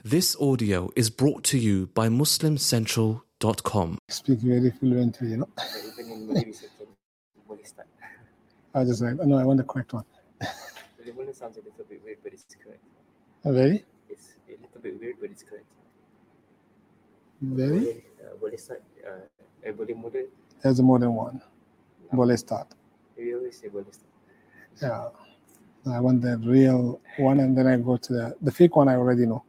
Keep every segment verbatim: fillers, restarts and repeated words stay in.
This audio is brought to you by Muslim Central dot com. Speak very fluently, you know. Even in Malay, we say boleh start. I just like, no, I want the correct one. Boleh sounds a little bit weird, but it's correct. Very? It's a little bit weird, but it's correct. Very? Boleh, uh, boleh start. Uh, eh, boleh mula. There's more than one. Boleh start. We always say boleh start. Yeah. I want the real one, and then I go to the the fake one. I already know.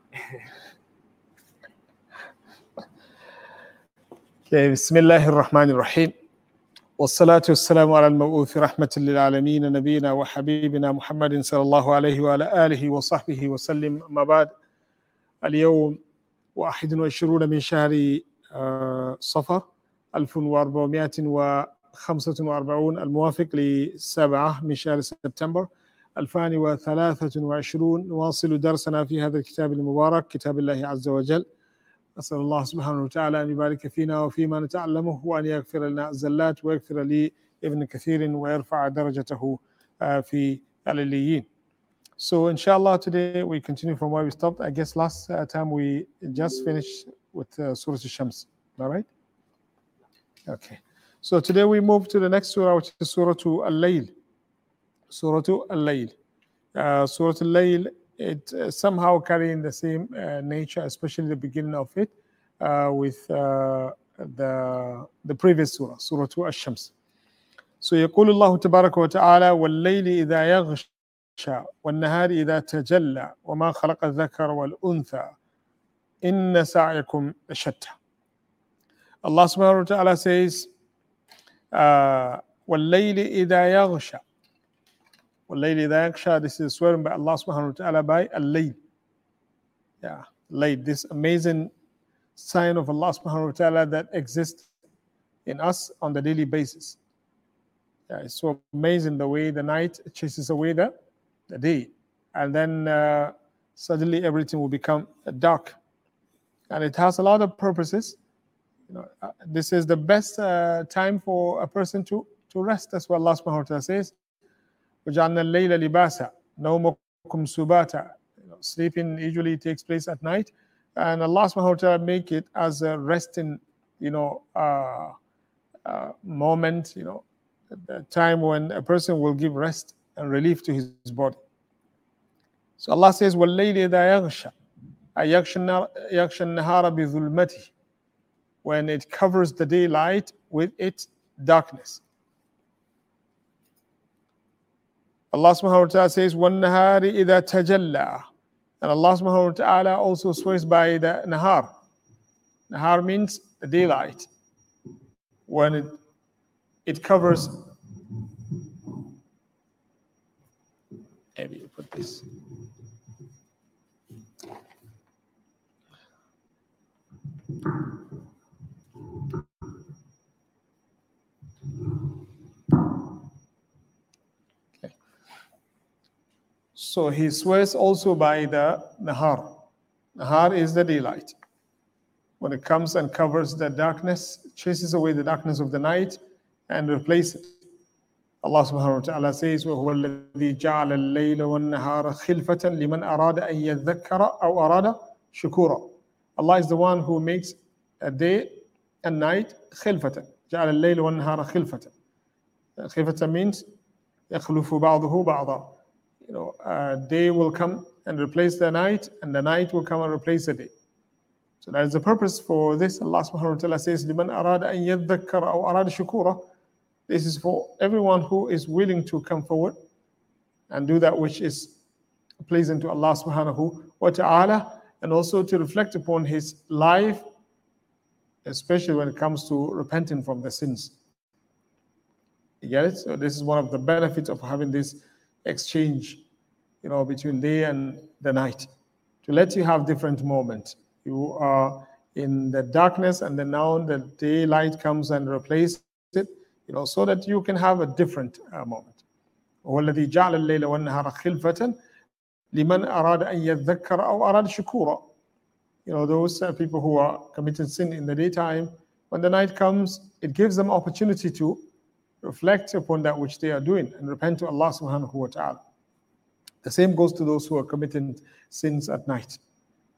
Okay. Bismillahir Rahmanir Rahim. والصلاة والسلام على المبعوث رحمة للعالمين نبينا وحبيبنا محمد صلى الله عليه وعلى آله وصحبه وسلم. أما بعد، اليوم واحد وعشرون من شهر صفر ألف وأربعمائة وخمسة وأربعين الموافق لسبعة من شهر سبتمبر ألفين وثلاثة وعشرين. نواصل درسنا في هذا الكتاب المبارك، كتاب الله عز وجل. أسأل الله سبحانه وتعالى أن يبارك فينا وفيما نتعلمه، وأن يغفر لنا الزلات، ويغفر لي ابن كثير، ويرفع درجته في العليين. So inshallah, today we continue from where we stopped. I guess last uh, time we just finished with uh, Surah Al-Shams. All right? Okay. So today we move to the next surah, which is Surah Al-Layl. Surah Al-Layl. Uh, Surah Al-Layl, it uh, somehow carrying the same uh, nature, especially the beginning of it, uh, with uh, the the previous surah, Surah Al-Shams. So يقول الله تبارك وتعالى والليل إذا يغشى والنهار إذا تجلى وما خلق الذكر والأنثى إن سعيكم لشتى. Allah subhanahu wa ta'ala says uh, والليل إذا يغشى. والليل إذا يغشى, this is swearing by Allah subhanahu wa ta'ala by al-layl. Yeah, layl, this amazing sign of Allah subhanahu wa ta'ala that exists in us on the daily basis. Yeah, it's so amazing the way the night chases away the, the day, and then uh, suddenly everything will become dark, and it has a lot of purposes. You know, uh, this is the best uh, time for a person to to rest. That's what Allah subhanahu wa ta'ala says. وَجَعَلْنَا اللَّيْلَ لِبَاسًا نَوْمَكُمْ سُبَاتًا. Sleeping usually takes place at night, and Allah subhanahu wa ta'ala make it as a resting, you know, uh, uh, moment, you know, the time when a person will give rest and relief to his body. So Allah says, وَاللَّيْلِ إِذَا يَغْشَى أَيَغْشَى النَّهَارَ بِظُلْمَتِهِ, when it covers the daylight with its darkness. Allah subhanahu wa ta'ala says, وَالنَّهَارِ إِذَا تَجَلَّى, and Allah subhanahu wa ta'ala also swears by the nahar. Nahar means the daylight. When it, it covers, maybe you put this. So he swears also by the nahar. Nahar is the daylight. When it comes and covers the darkness, chases away the darkness of the night and replaces it. Allah subhanahu wa ta'ala says, وَهُوَ الَّذِي جَعَلَ اللَّيْلَ وَالنَّهَارَ خِلْفَةً لِمَنْ أَرَادَ أَنْ يَذَّكَّرَ أَوْ أَرَادَ شُكُورًا. Allah is the one who makes a day and night خِلْفَةً. جَعَلَ اللَّيْلَ وَالنَّهَارَ خِلْفَةً. خِلْفَةً means يَخْلُفُ بَعْضُهُ بَعْضًا. You know, uh, day will come and replace the night, and the night will come and replace the day. So that is the purpose for this. Allah subhanahu wa ta'ala says, لِمَنْ أَرَادَ أَنْ يَذَّكَّرَ أَوْ أَرَادَ شُكُورًا. This is for everyone who is willing to come forward and do that which is pleasing to Allah subhanahu wa ta'ala, and also to reflect upon his life, especially when it comes to repenting from the sins. You get it? So this is one of the benefits of having this exchange, you know, between day and the night, to let you have different moments. You are in the darkness, and then now the daylight comes and replaces it, you know, so that you can have a different uh, moment. وَالَّذِي جَعَلَ اللَّيْلَ وَالنَّهَارَ خِلْفَةً لِمَنْ أَرَادَ أَنْ يَذَّكَّرَ أَوْ أَرَادَ شُكُورًا. You know, those uh, people who are committing sin in the daytime, when the night comes, it gives them opportunity to reflect upon that which they are doing and repent to Allah subhanahu wa ta'ala. The same goes to those who are committing sins at night.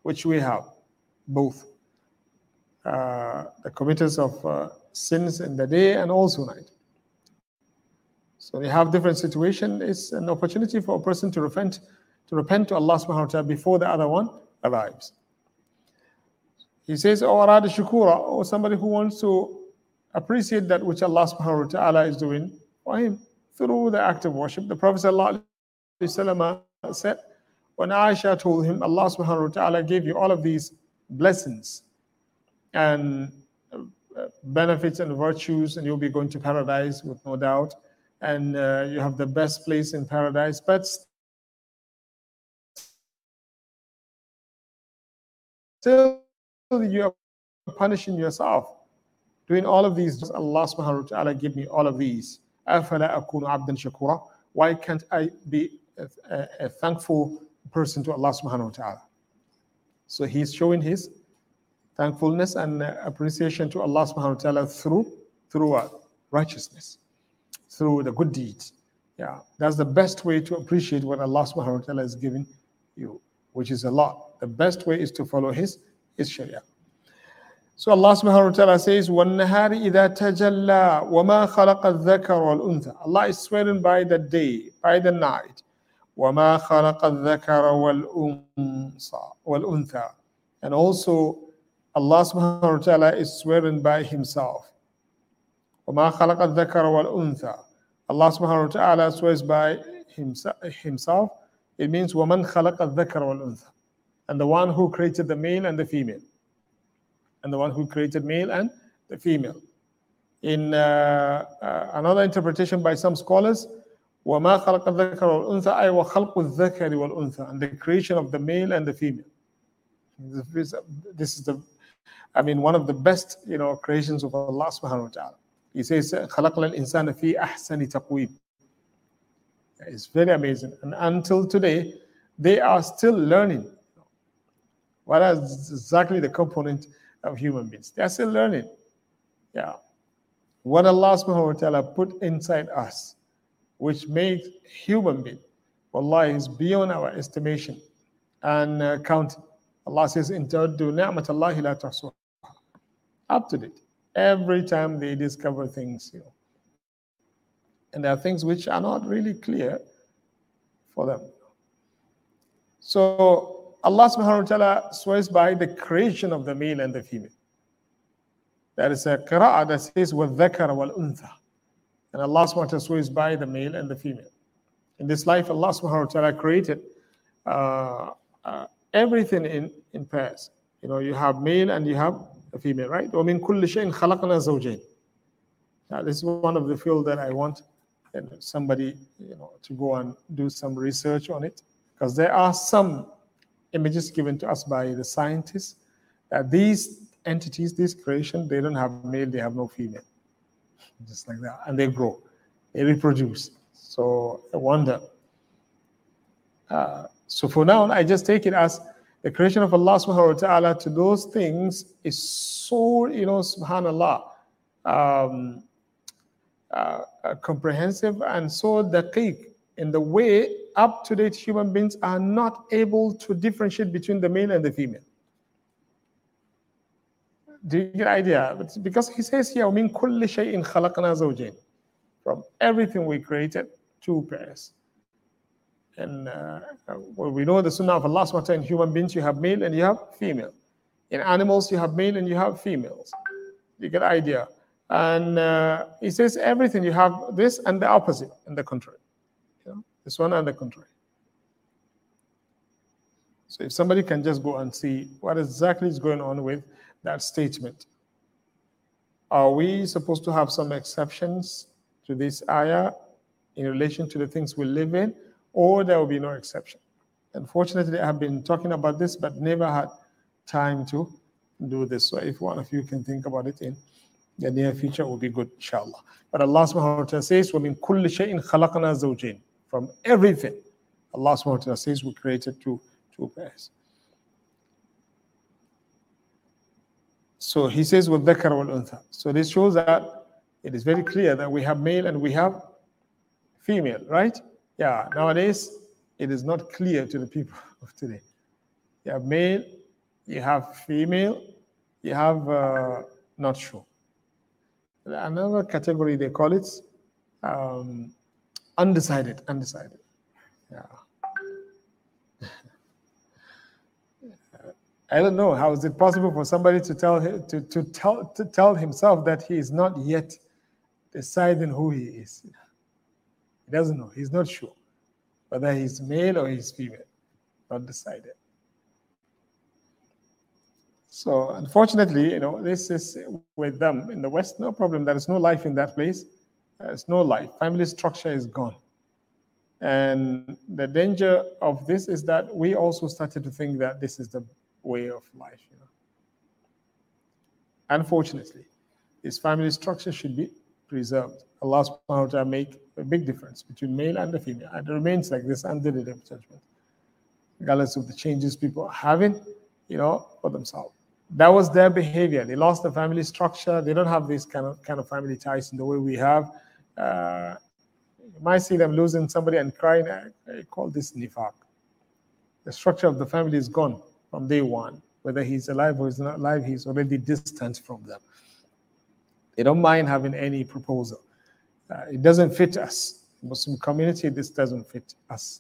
which we have, both. Uh, the committers of uh, sins in the day and also night. So we have different situation. It's an opportunity for a person to repent, to repent to Allah subhanahu wa ta'ala before the other one arrives. He says, "O arada shukura," or somebody who wants to appreciate that which Allah subhanahu wa ta'ala is doing for him through the act of worship. The Prophet sallallahu alaihi wasallam said, when Aisha told him, Allah subhanahu wa ta'ala gave you all of these blessings and benefits and virtues, and you'll be going to paradise with no doubt, and uh, you have the best place in paradise, but still you are punishing yourself doing all of these. Allah subhanahu wa ta'ala give me all of these. أَفَلَا أَكُونُ عَبْدًا شَكُورًا. Why can't I be a, a, a thankful person to Allah subhanahu wa ta'ala? So he's showing his thankfulness and appreciation to Allah subhanahu wa ta'ala through through what? Righteousness, through the good deeds. Yeah, that's the best way to appreciate what Allah subhanahu wa ta'ala is giving you, which is a lot. The best way is to follow his his sharia. So Allah subhanahu wa ta'ala says, وَالنَّهَارِ إِذَا تَجَلَّى وَمَا خَلَقَ الذَّكَرَ وَالْأُنثَى. Allah is swearing by the day, by the night. وَمَا خَلَقَ الذَّكَرَ وَالْأُنثَى. And also Allah subhanahu wa ta'ala is swearing by himself. وَمَا خَلَقَ الذَّكَرَ وَالْأُنثَى. Allah subhanahu wa ta'ala swears by himself. It means وَمَنْ خَلَقَ الذَّكَرَ وَالْأُنثَى. And the one who created the male and the female. And the one who created male and the female. In uh, uh, another interpretation by some scholars, وَمَا خَلَقَ الذَّكَرَ وَالْأُنثَى أَيْ وَخَلْقُ الذَّكَرِ وَالْأُنثَى. And the creation of the male and the female. This is the, I mean, one of the best, you know, creations of Allah subhanahu wa ta'ala. He says, خَلَقَ الْإِنسَانَ فِي أَحْسَنِ تَقْوِيمٍ. It's very amazing. And until today, they are still learning. What is exactly the component of human beings? They are still learning. Yeah. What Allah subhanahu wa ta'ala put inside us, which makes human being, wallahi, is beyond our estimation and uh, counting. Allah says, إِن تَعُدُّوا نِعْمَةَ اللَّهِ لَا تُحْصُوهَا. Up to date. Every time they discover things, you know. And there are things which are not really clear for them. So Allah subhanahu wa ta'ala swears by the creation of the male and the female. There is a qira'ah that says وَالذَّكَرَ وَالْأُنثَى. And Allah subhanahu wa ta'ala swears by the male and the female. In this life, Allah subhanahu wa ta'ala created uh, uh, everything in, in pairs. You know, you have male and you have a female, right? وَمِن كُلِّ شَيْءٍ خَلَقْنَا زَوْجَيْنِ. Now, this is one of the field that I want and somebody, you know, to go and do some research on it, because there are some images given to us by the scientists that these entities, this creation, they don't have male, they have no female, just like that, and they grow, they reproduce. So I wonder. Uh, so for now, I just take it as the creation of Allah subhanahu wa ta'ala to those things is so, you know, subhanallah, um, uh, uh, comprehensive and so daqiq in the way up-to-date human beings are not able to differentiate between the male and the female. Do you get the idea? It's because he says here, مِن كُلِّ شَيْءٍ خَلَقْنَا زَوْجَيْنِ. From everything we created, two pairs. And uh, well, we know the sunnah of Allah subhanahu wa ta'ala. In human beings, you have male and you have female. In animals, you have male and you have females. You get the idea? And uh, he says everything, you have this and the opposite and the contrary. You know, this one and the contrary. So if somebody can just go and see what exactly is going on with that statement. Are we supposed to have some exceptions to this ayah in relation to the things we live in, or there will be no exception? Unfortunately, I have been talking about this, but never had time to do this. So if one of you can think about it in the near future, it will be good, inshallah. But Allah subhanahu wa ta'ala says, وَمِن كُلِّ شَيْءٍ خَلَقْنَا زَوْجَيْنِ. From everything, Allah subhanahu wa ta'ala says we created two, two pairs. So he says, وَالذَّكَرَ وَالْأُنثَى. So this shows that it is very clear that we have male and we have female, right? Yeah, nowadays, it is not clear to the people of today. You have male you have female, you have uh, not sure. Another category they call it um, undecided. Undecided. Yeah. I don't know how is it possible for somebody to tell to to tell to tell himself that he is not yet deciding who he is. He doesn't know. He's not sure whether he's male or he's female. Not decided. So unfortunately, you know, this is with them in the West. No problem. There is no life in that place. There's no life. Family structure is gone. And the danger of this is that we also started to think that this is the way of life. You know. Unfortunately, this family structure should be preserved. Allah subhanahu wa ta'ala make a big difference between male and the female. And it remains like this until the day of judgment. Regardless of the changes people are having, you know, for themselves. That was their behavior. They lost the family structure. They don't have this kind of kind of family ties in the way we have. Uh, you might see them losing somebody and crying. I, I call this nifaq. The structure of the family is gone from day one. Whether he's alive or he's not alive, he's already distant from them. They don't mind having any proposal. Uh, it doesn't fit us. Muslim community, this doesn't fit us.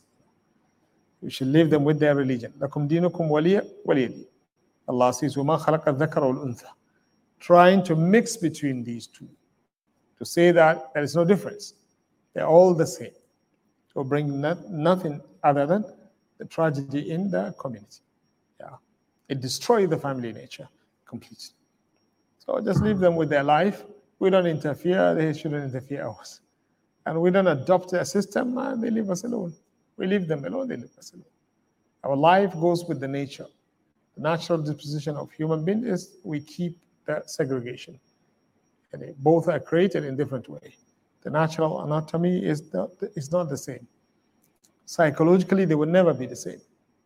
We should leave them with their religion. لَكُمْ دِينُكُمْ وَلِيَ وَلِيَ. Allah says, وَمَا خَلَقَ الذَّكَرَ وَالْأُنْثَى. Trying to mix between these two. To say that there is no difference. They're all the same. To bring not, nothing other than the tragedy in the community. Yeah. It destroys the family nature completely. So just leave them with their life. We don't interfere. They shouldn't interfere us. And we don't adopt a system, and they leave us alone. We leave them alone, they leave us alone. Our life goes with the nature. The natural disposition of human being is we keep the segregation. And they both are created in different ways. The natural anatomy is not, is not the same. Psychologically, they will never be the same.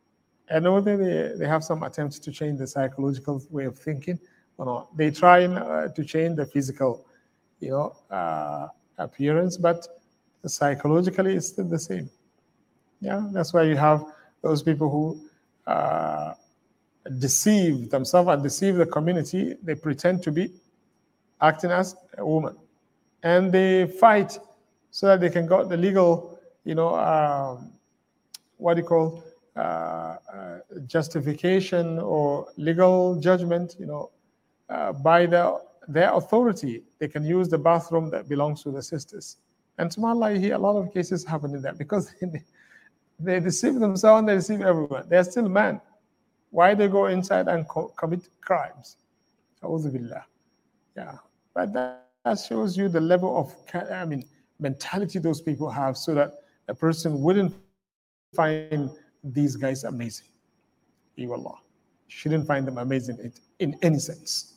I know that they, they have some attempts to change the psychological way of thinking. Or not. They try uh, to change the physical, you know, uh, appearance, but psychologically it's still the same. Yeah, that's why you have those people who uh, deceive themselves and deceive the community. They pretend to be acting as a woman, and they fight so that they can get the legal, you know, um, what do you call uh, uh, justification or legal judgment, you know, uh, by the, their authority. They can use the bathroom that belongs to the sisters. And subhanAllah, a lot of cases happen in that because they, they deceive themselves and they deceive everyone. They're still men. Why they go inside and co commit crimes? A'udhu billah. Yeah, but that, that shows you the level of, I mean, mentality those people have, so that a person wouldn't find these guys amazing. Ewallah. Shouldn't find them amazing in, in any sense.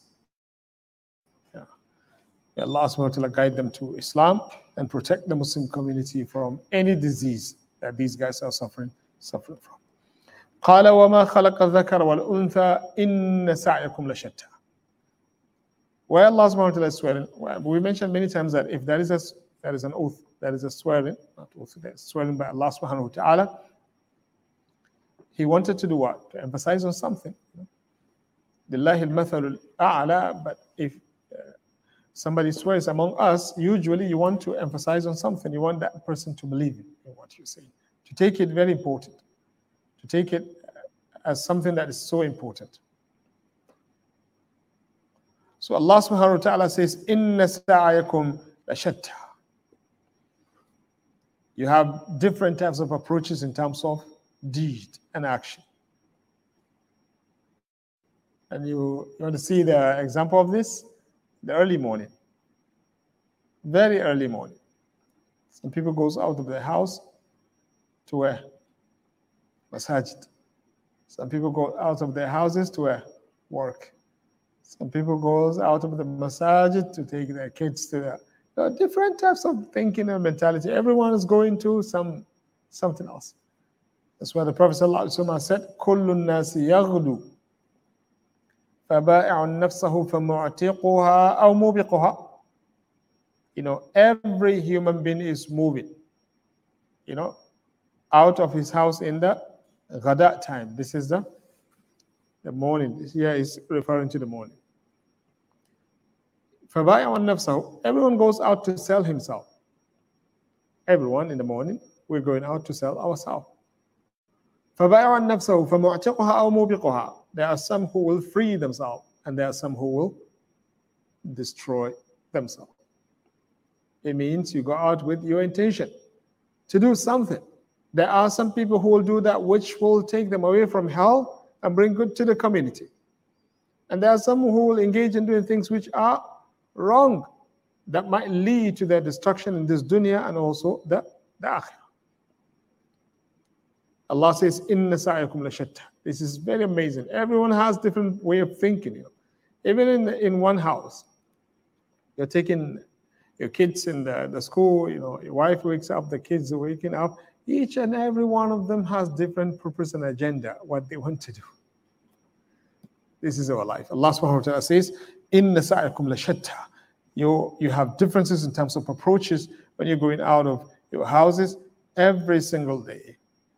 Yeah. May Allah subhanahu wa ta'ala guide them to Islam and protect the Muslim community from any disease that these guys are suffering, suffering from. قال وما خلق الذكر والأنثى إن سعيكم لشتى. Where Allah subhanahu wa ta'ala is swearing, we mentioned many times that if there is a there is an oath, there is a swearing, not oath, there is swearing by Allah subhanahu wa ta'ala, He wanted to do what? To emphasize on something. لله المثل الأعلى. But if uh, somebody swears among us, usually you want to emphasize on something. You want that person to believe in what you say, to take it very important, to take it as something that is so important. So Allah subhanahu wa ta'ala says, إِنَّ سَعْيَكُمْ لَشَتَّى. You have different types of approaches in terms of deed and action. And you, you want to see the example of this? The early morning. Very early morning. Some people goes out of their house to where? Masajid. Some people go out of their houses to where? Work. Some people goes out of the masajid to take their kids to the, there are different types of thinking and mentality. Everyone is going to some something else. That's why the Prophet ﷺ said, كُلُّ النَّاسِ يَغْدُو فَبَائِعُ نَفْسَهُ فَمُعْتِقُهَا أَوْ مُوبِقُهَا. You know, every human being is moving, you know, out of his house in the ghada time. This is the The morning, here is referring to the morning. فَبَائِعٌ نَفْسَهُ. Everyone goes out to sell himself. Everyone in the morning, we're going out to sell ourselves. فَبَائِعٌ نَفْسَهُ فَمُعْتِقُهَا أَوْ مُوبِقُهَا. There are some who will free themselves, and there are some who will destroy themselves. It means you go out with your intention to do something. There are some people who will do that which will take them away from hell and bring good to the community. And there are some who will engage in doing things which are wrong, that might lead to their destruction in this dunya and also the, the akhirah. Allah says, Inna sa'yakum lashatta. This is very amazing. Everyone has different way of thinking. You know. Even in, in one house, you're taking your kids in the, the school, you know, your wife wakes up, the kids are waking up. Each and every one of them has different purpose and agenda, what they want to do. This is our life. Allah subhanahu wa ta'ala says, Inna sa'yakum lashatta. You, you have differences in terms of approaches when you're going out of your houses every single day.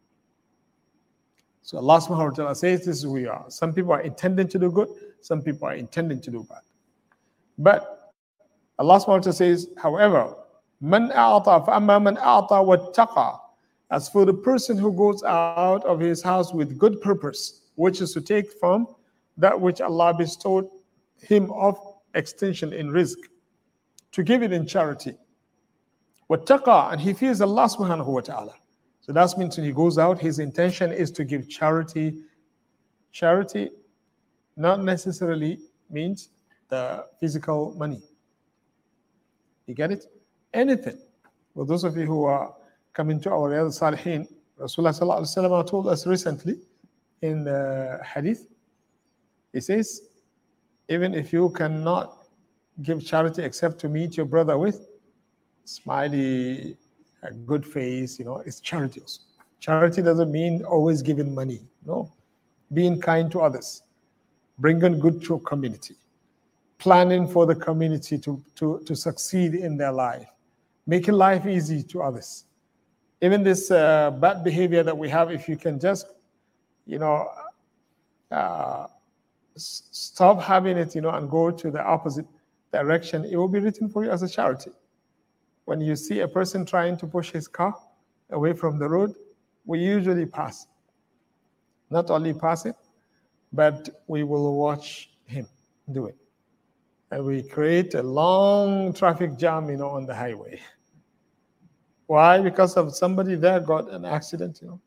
So Allah subhanahu wa ta'ala says, this is who we are. Some people are intending to do good, some people are intending to do bad. But Allah subhanahu wa ta'ala says, however, Man a'ata fa'amma man a'ata wattaqa. As for the person who goes out of his house with good purpose, which is to take from that which Allah bestowed him of extension in rizq, to give it in charity. Wattaqa, and he fears Allah subhanahu wa ta'ala. So that means when he goes out, his intention is to give charity. Charity not necessarily means the physical money. You get it? Anything. Well, those of you who are coming to our Riyadh Salihin, Rasulullah sallallahu alaihi wasallam told us recently in the hadith, he says, even if you cannot give charity except to meet your brother with smiley, a good face, you know, it's charity also. Charity doesn't mean always giving money. No. Being kind to others, bringing good to a community, planning for the community to, to, to succeed in their life, making life easy to others. Even this uh, bad behavior that we have, if you can just, you know, uh, s- stop having it, you know, and go to the opposite direction, it will be written for you as a charity. When you see a person trying to push his car away from the road, we usually pass. Not only pass it, but we will watch him do it. And we create a long traffic jam, you know, on the highway. Why? Because of somebody there got an accident, you know,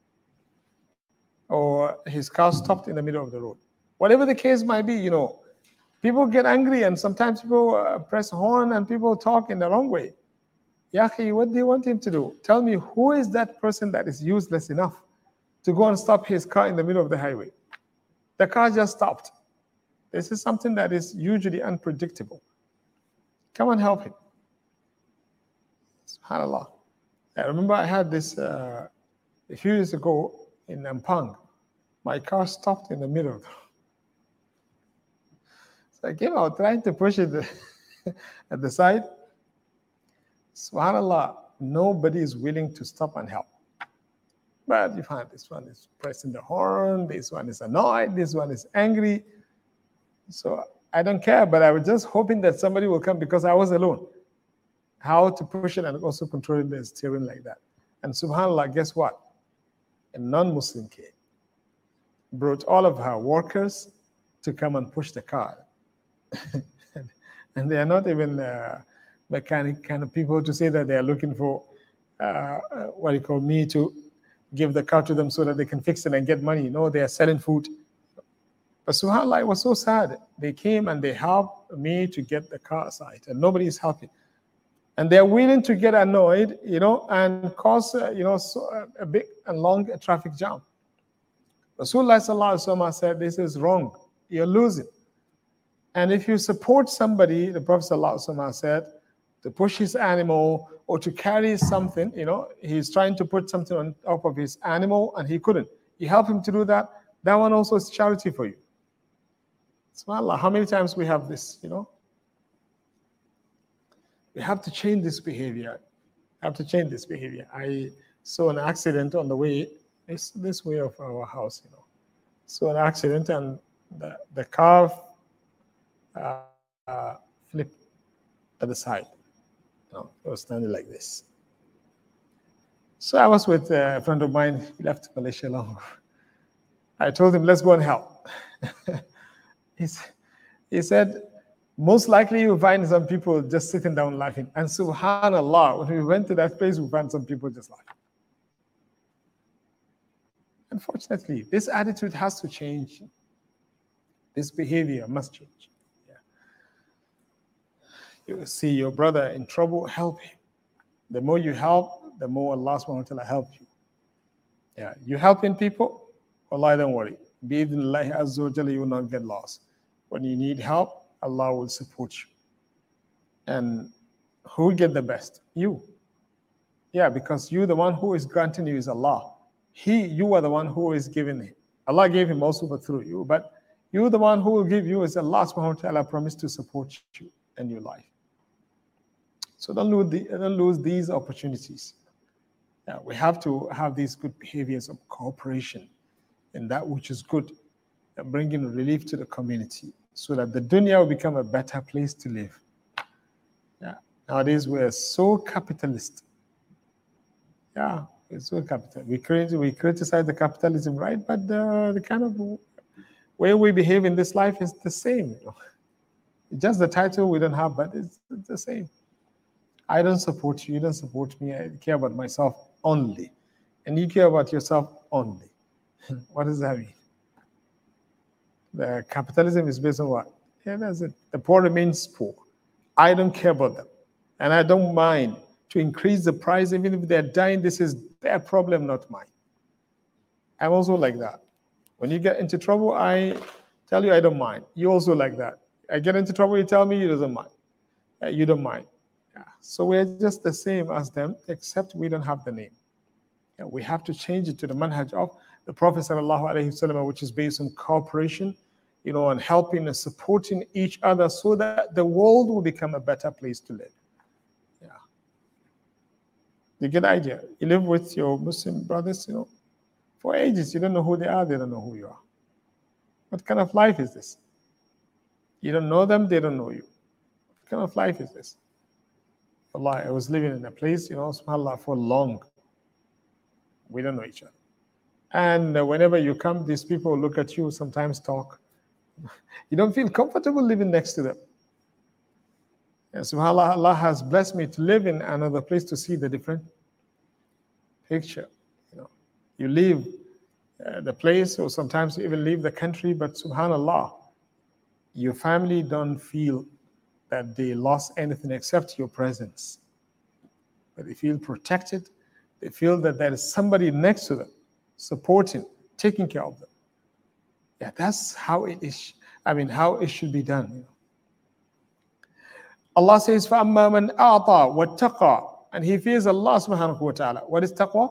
or his car stopped in the middle of the road. Whatever the case might be, you know, people get angry and sometimes people uh, press horn and people talk in the wrong way. Yahi, what do you want him to do? Tell me, who is that person that is useless enough to go and stop his car in the middle of the highway? The car just stopped. This is something that is usually unpredictable. Come and help him. SubhanAllah. I remember I had this uh, a few years ago in Ampang. My car stopped in the middle. So I came out trying to push it at the side. SubhanAllah, nobody is willing to stop and help. But you find this one is pressing the horn, this one is annoyed, this one is angry. So I don't care, but I was just hoping that somebody will come because I was alone. How to push it and also control the steering like that. And SubhanAllah, guess what? A non-Muslim came, brought all of her workers to come and push the car. And they are not even uh, mechanic kind of people to say that they are looking for uh, what you call me to give the car to them so that they can fix it and get money. No, they are selling food. But SubhanAllah, it was so sad. They came and they helped me to get the car aside, and nobody is helping. And they're willing to get annoyed, you know, and cause, uh, you know, so, a big and long traffic jam. Rasulullah sallallahu alaihi wasallam said, this is wrong. You're losing. And if you support somebody, the Prophet sallallahu alaihi wasallam said, to push his animal or to carry something, you know, he's trying to put something on top of his animal and he couldn't. You help him to do that. That one also is charity for you. SubhanAllah, how many times we have this, you know? We have to change this behavior. Have to change this behavior. I saw an accident on the way, this, this way of our house, you know. Saw an accident and the, the car uh, uh, flipped at the side. No, it was standing like this. So I was with a friend of mine. He left Malaysia long ago. I told him, let's go and help. he, he said, most likely you'll find some people just sitting down laughing. And subhanAllah, when we went to that place, we found some people just laughing. Unfortunately, this attitude has to change. This behavior must change. Yeah. You see your brother in trouble, help him. The more you help, the more Allah subhanahu wa ta'ala help you. Yeah, you helping people, Allah, don't worry. Bi-idhnillahi azza wa jalla, you will not get lost. When you need help, Allah will support you. And who will get the best? You. Yeah, because you, the one who is granting you is Allah. He, you are the one who is giving him. Allah gave him also, but through you. But you, the one who will give you, is Allah subhanahu wa ta'ala promised to support you in your life. So don't lose, the, don't lose these opportunities. Yeah, we have to have these good behaviors of cooperation in that which is good, and bringing relief to the community, so that the dunya will become a better place to live. Yeah. Nowadays we're so capitalist. Yeah, we're so capital. We create, we criticize the capitalism, right? But the, the kind of way we behave in this life is the same. You know? Just the title we don't have, but it's, it's the same. I don't support you, you don't support me. I care about myself only, and you care about yourself only. What does that mean? The capitalism is based on what? Yeah, that's it. The poor remains poor. I don't care about them. And I don't mind to increase the price, even if they're dying. This is their problem, not mine. I'm also like that. When you get into trouble, I tell you I don't mind. You also like that. I get into trouble, you tell me you don't mind. Uh, you don't mind. Yeah. So we're just the same as them, except we don't have the name. Yeah, we have to change it to the manhaj of the Prophet sallallahu alaihi wasallam, which is based on cooperation, you know, and helping and supporting each other, so that the world will become a better place to live. Yeah. You get the idea? You live with your Muslim brothers, you know, for ages. You don't know who they are, they don't know who you are. What kind of life is this? You don't know them, they don't know you. What kind of life is this? Allah, I was living in a place, you know, subhanAllah, for long. We don't know each other. And uh, whenever you come, these people look at you, sometimes talk. You don't feel comfortable living next to them. And subhanAllah, Allah has blessed me to live in another place to see the different picture. You know, you leave uh, the place, or sometimes you even leave the country, but subhanAllah, your family don't feel that they lost anything except your presence. But they feel protected. They feel that there is somebody next to them, supporting, taking care of them. Yeah, that's how it is. I mean, how it should be done. You know? Allah says, فَأَمَّا مَنْ أَعْطَى وَاتَّقَى, and he fears Allah subhanahu wa ta'ala. What is taqwa?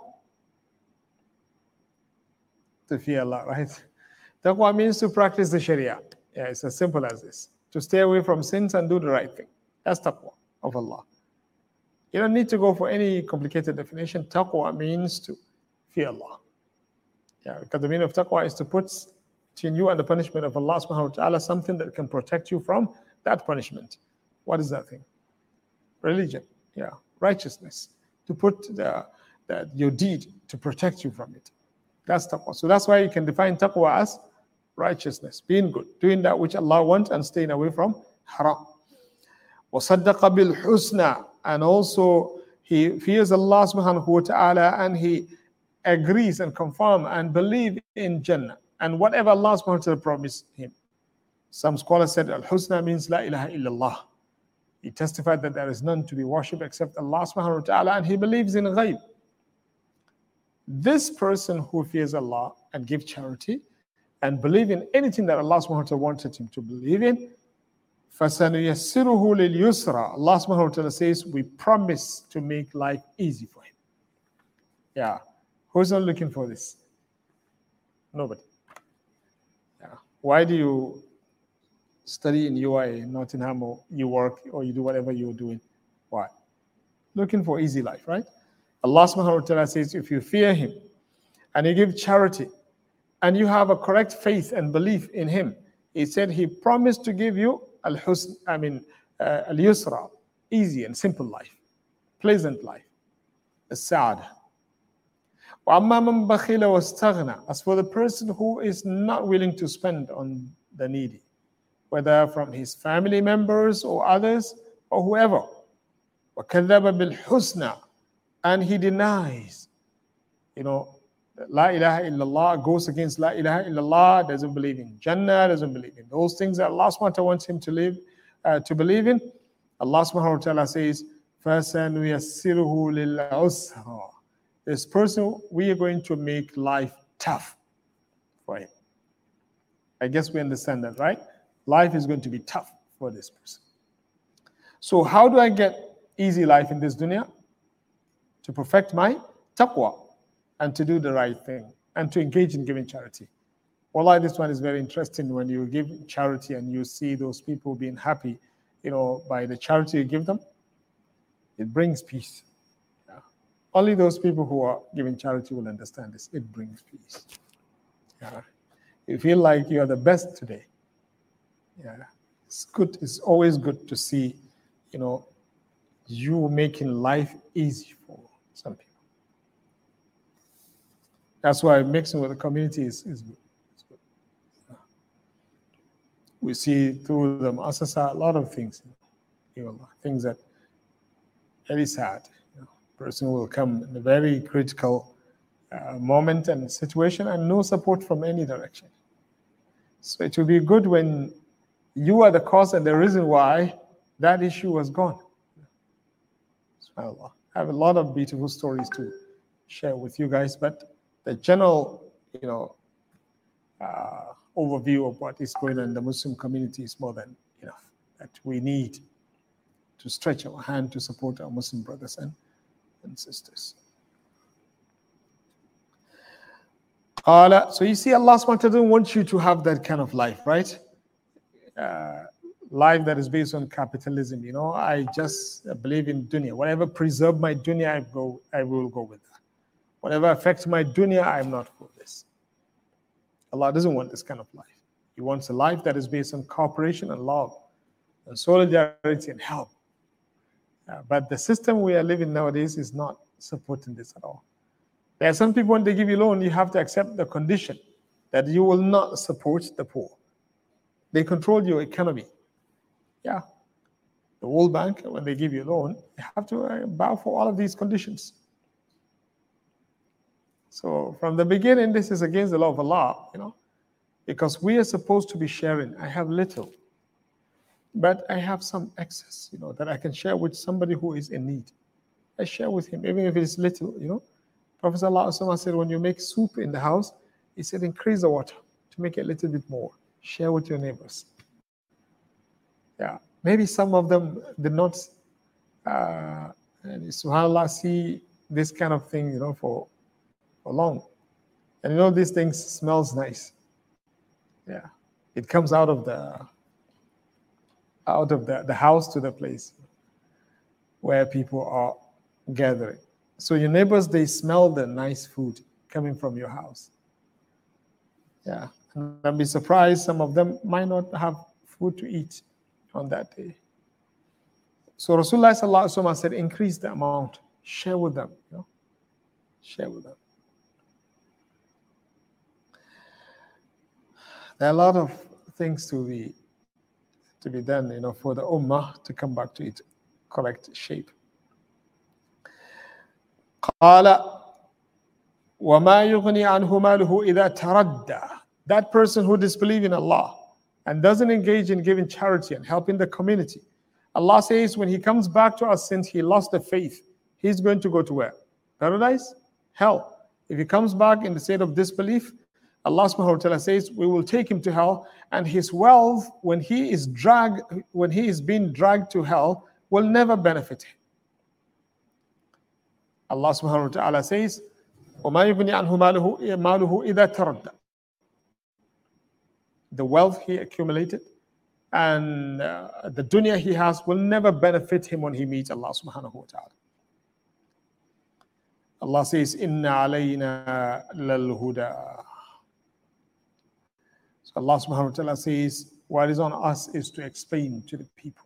To fear Allah, right? Taqwa means to practice the Sharia. Yeah, it's as simple as this. To stay away from sins and do the right thing. That's taqwa of Allah. You don't need to go for any complicated definition. Taqwa means to fear Allah. Yeah, because the meaning of taqwa is to put between you and the punishment of Allah subhanahu wa ta'ala something that can protect you from that punishment. What is that thing? Religion. Yeah, righteousness. To put the, the, your deed to protect you from it. That's taqwa. So that's why you can define taqwa as righteousness, being good, doing that which Allah wants and staying away from haram. وَصَدَّقَ بِالْحُسْنَى, and also he fears Allah subhanahu wa ta'ala, and he agrees and confirms and believes in Jannah and whatever Allah subhanahu wa ta'ala promised him. Some scholars said Al-Husna means La ilaha illallah. He testified that there is none to be worshipped except Allah subhanahu wa ta'ala, and he believes in ghaib. This person who fears Allah and gives charity and believe in anything that Allah subhanahu wa ta'ala wanted him to believe in, فَسَنُيَسِّرُهُ لِلْيُسْرَى. Allah subhanahu wa ta'ala says, we promise to make life easy for him. Yeah. Who's not looking for this? Nobody. Yeah. Why do you study in U I A, Nottingham, or you work, or you do whatever you're doing? Why? Looking for easy life, right? Allah subhanahu wa ta'ala says, if you fear him and you give charity and you have a correct faith and belief in him, He said he promised to give you al-husn, I mean, uh, al-yusra, easy and simple life, pleasant life, as-sa'adah. وَأَمَّا مَنْ بَخِلَ وَاسْتَغْنَى. As for the person who is not willing to spend on the needy, whether from his family members or others or whoever, وَكَذَّبَ بِالْحُسْنَى, and he denies, you know, La ilaha illallah, goes against La ilaha illallah, doesn't believe in Jannah, doesn't believe in those things that Allah subhanahu wa ta'ala wants him to live, uh, to believe in. Allah subhanahu wa ta'ala says, فَسَنُيَسِّرُهُ لِلْعُسْرَى. This person, we are going to make life tough for him. I guess we understand that, right? Life is going to be tough for this person. So how do I get easy life in this dunya? To perfect my taqwa, and to do the right thing, and to engage in giving charity. Wallahi, this one is very interesting. When you give charity and you see those people being happy, you know, by the charity you give them, it brings peace. Yeah. Only those people who are giving charity will understand this. It brings peace. Yeah. You feel like you are the best today. Yeah. It's good. It's always good to see, you know, you making life easy for some people. That's why mixing with the community is, is good. It's good. Yeah. We see through the Muassasa a lot of things, you know, things that very sad. You know, person will come in a very critical uh, moment and situation and no support from any direction. So it will be good when you are the cause and the reason why that issue was gone. SubhanAllah. I have a lot of beautiful stories to share with you guys, but the general, you know, uh, overview of what is going on in the Muslim community is more than enough. That we need to stretch our hand to support our Muslim brothers and, and sisters. So you see, Allah subhanahu wa ta'ala doesn't want you to have that kind of life, right? Uh, life that is based on capitalism. You know, I just believe in dunya. Whatever preserve my dunya, I go, I will go with that. Whatever affects my dunya, I am not for this. Allah doesn't want this kind of life. He wants a life that is based on cooperation and love, and solidarity and help. Uh, but the system we are living nowadays is not supporting this at all. There are some people, when they give you loan, you have to accept the condition that you will not support the poor. They control your economy. Yeah. The World Bank, when they give you a loan, you have to uh, bow for all of these conditions. So from the beginning, this is against the law of Allah, you know, because we are supposed to be sharing. I have little, but I have some excess, you know, that I can share with somebody who is in need. I share with him, even if it is little, you know. Prophet ﷺ said, when you make soup in the house, he said, increase the water to make it a little bit more. Share with your neighbors. Yeah, maybe some of them did not, uh, subhanAllah, see this kind of thing, you know, for, for long. And you know, these things smells nice. Yeah, it comes out of the, out of the, the house to the place where people are gathering. So your neighbors, they smell the nice food coming from your house. Yeah, and I'll be surprised some of them might not have food to eat on that day. So Rasulullah sallallahu alaihi wasallam said, increase the amount, share with them, you know, share with them. There are a lot of things to be to be done, you know, for the ummah to come back to its correct shape. قال وما يغني عنه ماله إذا تردى. That person who disbelieves in Allah and doesn't engage in giving charity and helping the community, Allah says when he comes back to us since he lost the faith, he's going to go to where? Paradise? Hell. If he comes back in the state of disbelief, Allah subhanahu wa ta'ala says we will take him to hell, and his wealth, when he is dragged, when he is being dragged to hell, will never benefit him. Allah subhanahu wa ta'ala says, وَمَا يُغْنِي عَنْهُ مَالُهُ مَالُهُ إِذَا تَرَدَّى. The wealth he accumulated and uh, the dunya he has will never benefit him when he meets Allah subhanahu wa ta'ala. Allah says, إِنَّ عَلَيْنَا لَلْهُدَى. So Allah subhanahu wa ta'ala says, what is on us is to explain to the people.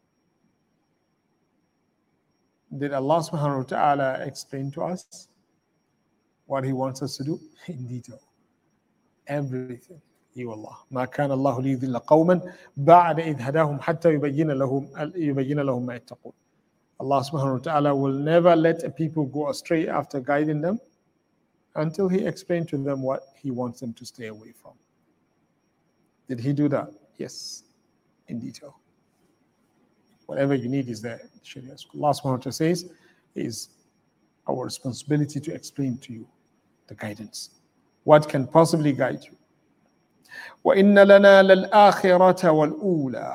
Did Allah subhanahu wa ta'ala explain to us what He wants us to do? In detail. Everything. You Allah. ما كان الله ليضل قوما بعد إذ هداهم حتى يبين لهم يبين لهم ما يتقون. Allah subhanahu wa ta'ala will never let a people go astray after guiding them until He explained to them what He wants them to stay away from. Did He do that? Yes, in detail. Whatever you need is there. Sharia. Allah subhanahu wa ta'ala says, it is our responsibility to explain to you the guidance. What can possibly guide you? وَإِنَّ لَنَا لَلْآخِرَةَ وَالْأُولَى.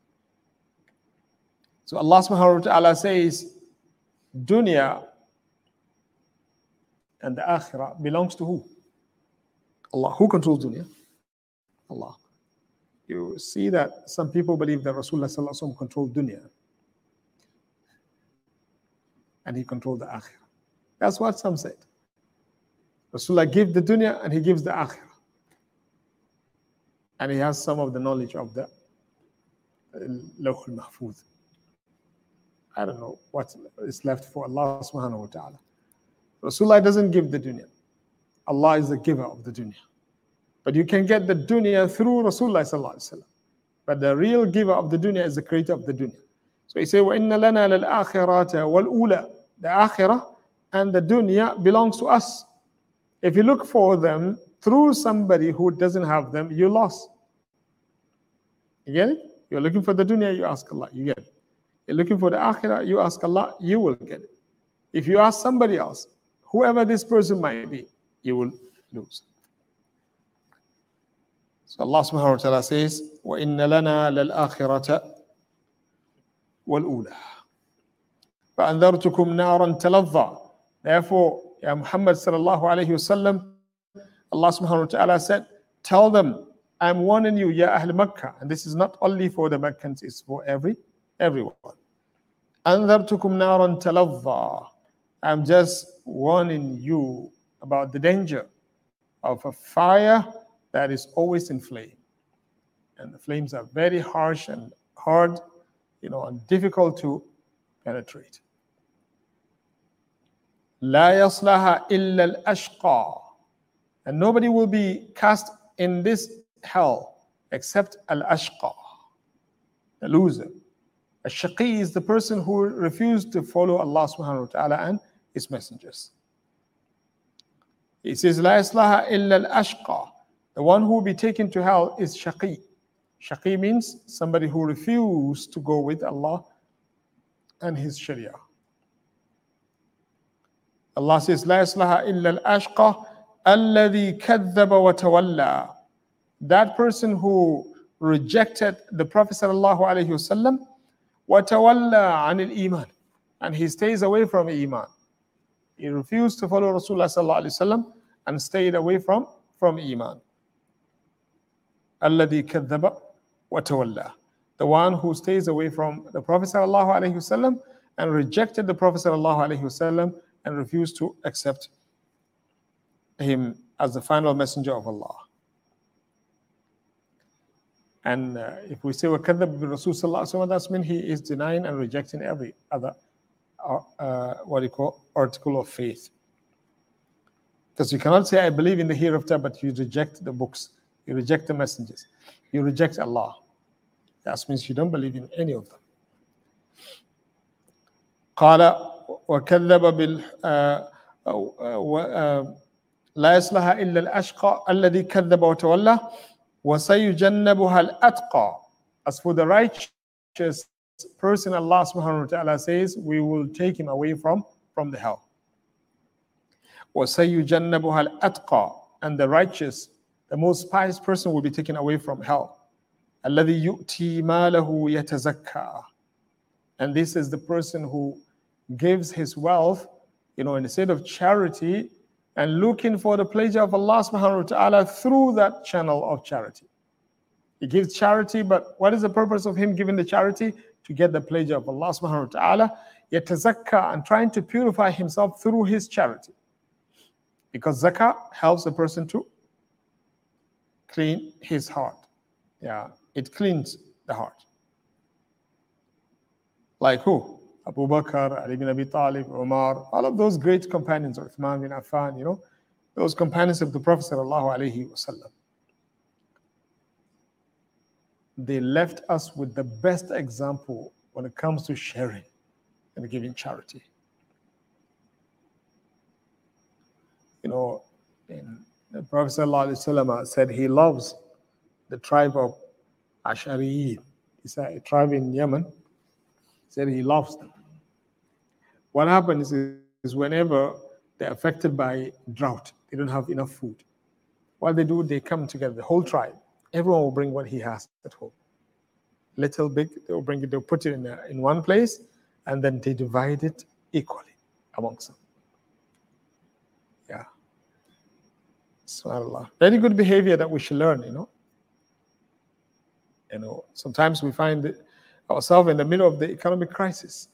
So Allah subhanahu wa ta'ala says, dunya and the akhirah belongs to who? Allah. Who controls dunya? Allah. You see that some people believe that Rasulullah sallallahu alaihi wasallam controlled dunya and he controlled the akhirah. That's what some said. Rasulullah gave the dunya and he gives the akhirah. And he has some of the knowledge of the Lawh al-Mahfuz. I don't know what is left for Allah subhanahu wa ta'ala. Rasulullah doesn't give the dunya. Allah is the giver of the dunya. But you can get the dunya through Rasulullah sallallahu alaihi wasallam. But the real giver of the dunya is the creator of the dunya. So he says, وَإِنَّ لَنَا لَلْآخِرَةَ وَالْأُولَى. The akhirah and the dunya belongs to us. If you look for them through somebody who doesn't have them, you lost. You get it? You're looking for the dunya, you ask Allah, you get it. You're looking for the akhirah, you ask Allah, you will get it. If you ask somebody else, whoever this person might be, you will lose. So Allah subhanahu wa ta'ala says, وَإِنَّ لَنَا لَلْآخِرَةَ وَالْأُولَى فَأَنذَرْتُكُمْ نَارًا تَلَظَّى. Therefore, Ya Muhammad sallallahu alayhi wa sallam, Allah subhanahu wa ta'ala said, tell them, I'm warning you, Ya Ahl Makkah. And this is not only for the Meccans, it's for every everyone. أَنذَرْتُكُمْ نَارًا تَلَظَّى. I'm just warning you about the danger of a fire that is always in flame. And the flames are very harsh and hard, you know, and difficult to penetrate. لَا يَصْلَهَا إِلَّا الْأَشْقَى. And nobody will be cast in this hell except al-ashqa, the loser. Al-shaqi is the person who refused to follow Allah subhanahu wa ta'ala and His messengers. He says, La yaslaha illa al-ashqa. The one who will be taken to hell is shaqi. Shaqi means somebody who refused to go with Allah and His sharia. Allah says, La yaslaha illa al-ashqa alladhi kadhaba wa tawalla. That person who rejected the Prophet sallallahu alaihi wasallam, wa tawalla anil iman, and he stays away from iman. He refused to follow Rasulullah sallallahu alaihi wasallam and stayed away from from iman. Alladhi kadhaba wa tawalla. The one who stays away from the Prophet sallallahu alaihi wasallam and rejected the Prophet sallallahu alaihi wasallam and refused to accept him as the final messenger of Allah. And uh, if we say وَكَذَّبَ بِالرَّسُولِ صَلَّى اللَّهُ عَلَيْهِ وَسَلَّمَ, that means he is denying and rejecting every other uh, uh, what do you call article of faith. Because you cannot say I believe in the hereafter, but you reject the books, you reject the messengers, you reject Allah. That means you don't believe in any of them. قال وكذب بال لا يصلها إلا الأشقى الذي كذب وتولى وسيجنبها الأتقى. As for the righteous person, Allah subhanahu wa ta'ala says, we will take him away from, from the hell. وسيجنبها الأتقى. And the righteous, the most pious person will be taken away from hell. الذي يؤتي ماله يتزكى. And this is the person who gives his wealth, you know, in the state of charity and looking for the pleasure of Allah subhanahu wa ta'ala through that channel of charity. He gives charity, but what is the purpose of him giving the charity? To get the pleasure of Allah subhanahu wa ta'ala, yatazakka, and trying to purify himself through his charity. Because zakah helps a person to clean his heart. Yeah, it cleans the heart. Like who? Abu Bakr, Ali bin Abi Talib, Umar, all of those great companions, Uthman bin Affan, you know, those companions of the Prophet sallallahu alaihi wasallam. They left us with the best example when it comes to sharing and giving charity. You know, in the Prophet ﷺ said he loves the tribe of Ash'ariyin. It's a tribe in Yemen. He said he loves them. What happens is, is whenever they're affected by drought, they don't have enough food. What they do, they come together, the whole tribe. Everyone will bring what he has at home. Little, big, they'll bring it, they'll put it in, a, in one place, and then they divide it equally amongst them. Yeah. SubhanAllah. Very good behavior that we should learn, you know. You know, sometimes we find ourselves in the middle of the economic crisis.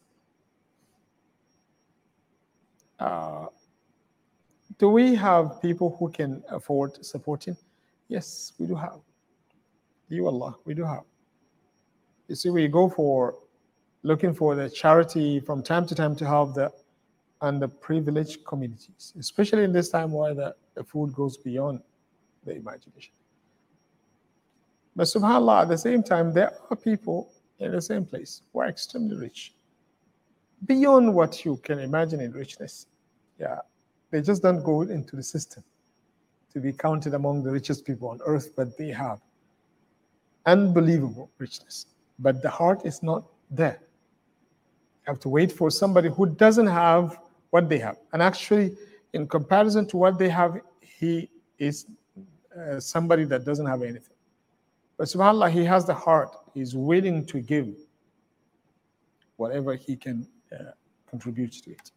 Uh, do we have people who can afford supporting? Yes, we do have. You Allah, we do have. You see, we go for looking for the charity from time to time to help the underprivileged communities, especially in this time where the, the food goes beyond the imagination. But subhanAllah, at the same time, there are people in the same place who are extremely rich, beyond what you can imagine in richness. Yeah, they just don't go into the system to be counted among the richest people on earth, but they have unbelievable richness. But the heart is not there. You have to wait for somebody who doesn't have what they have. And actually, in comparison to what they have, he is uh, somebody that doesn't have anything. But subhanAllah, he has the heart. He's willing to give whatever he can uh, contribute to it.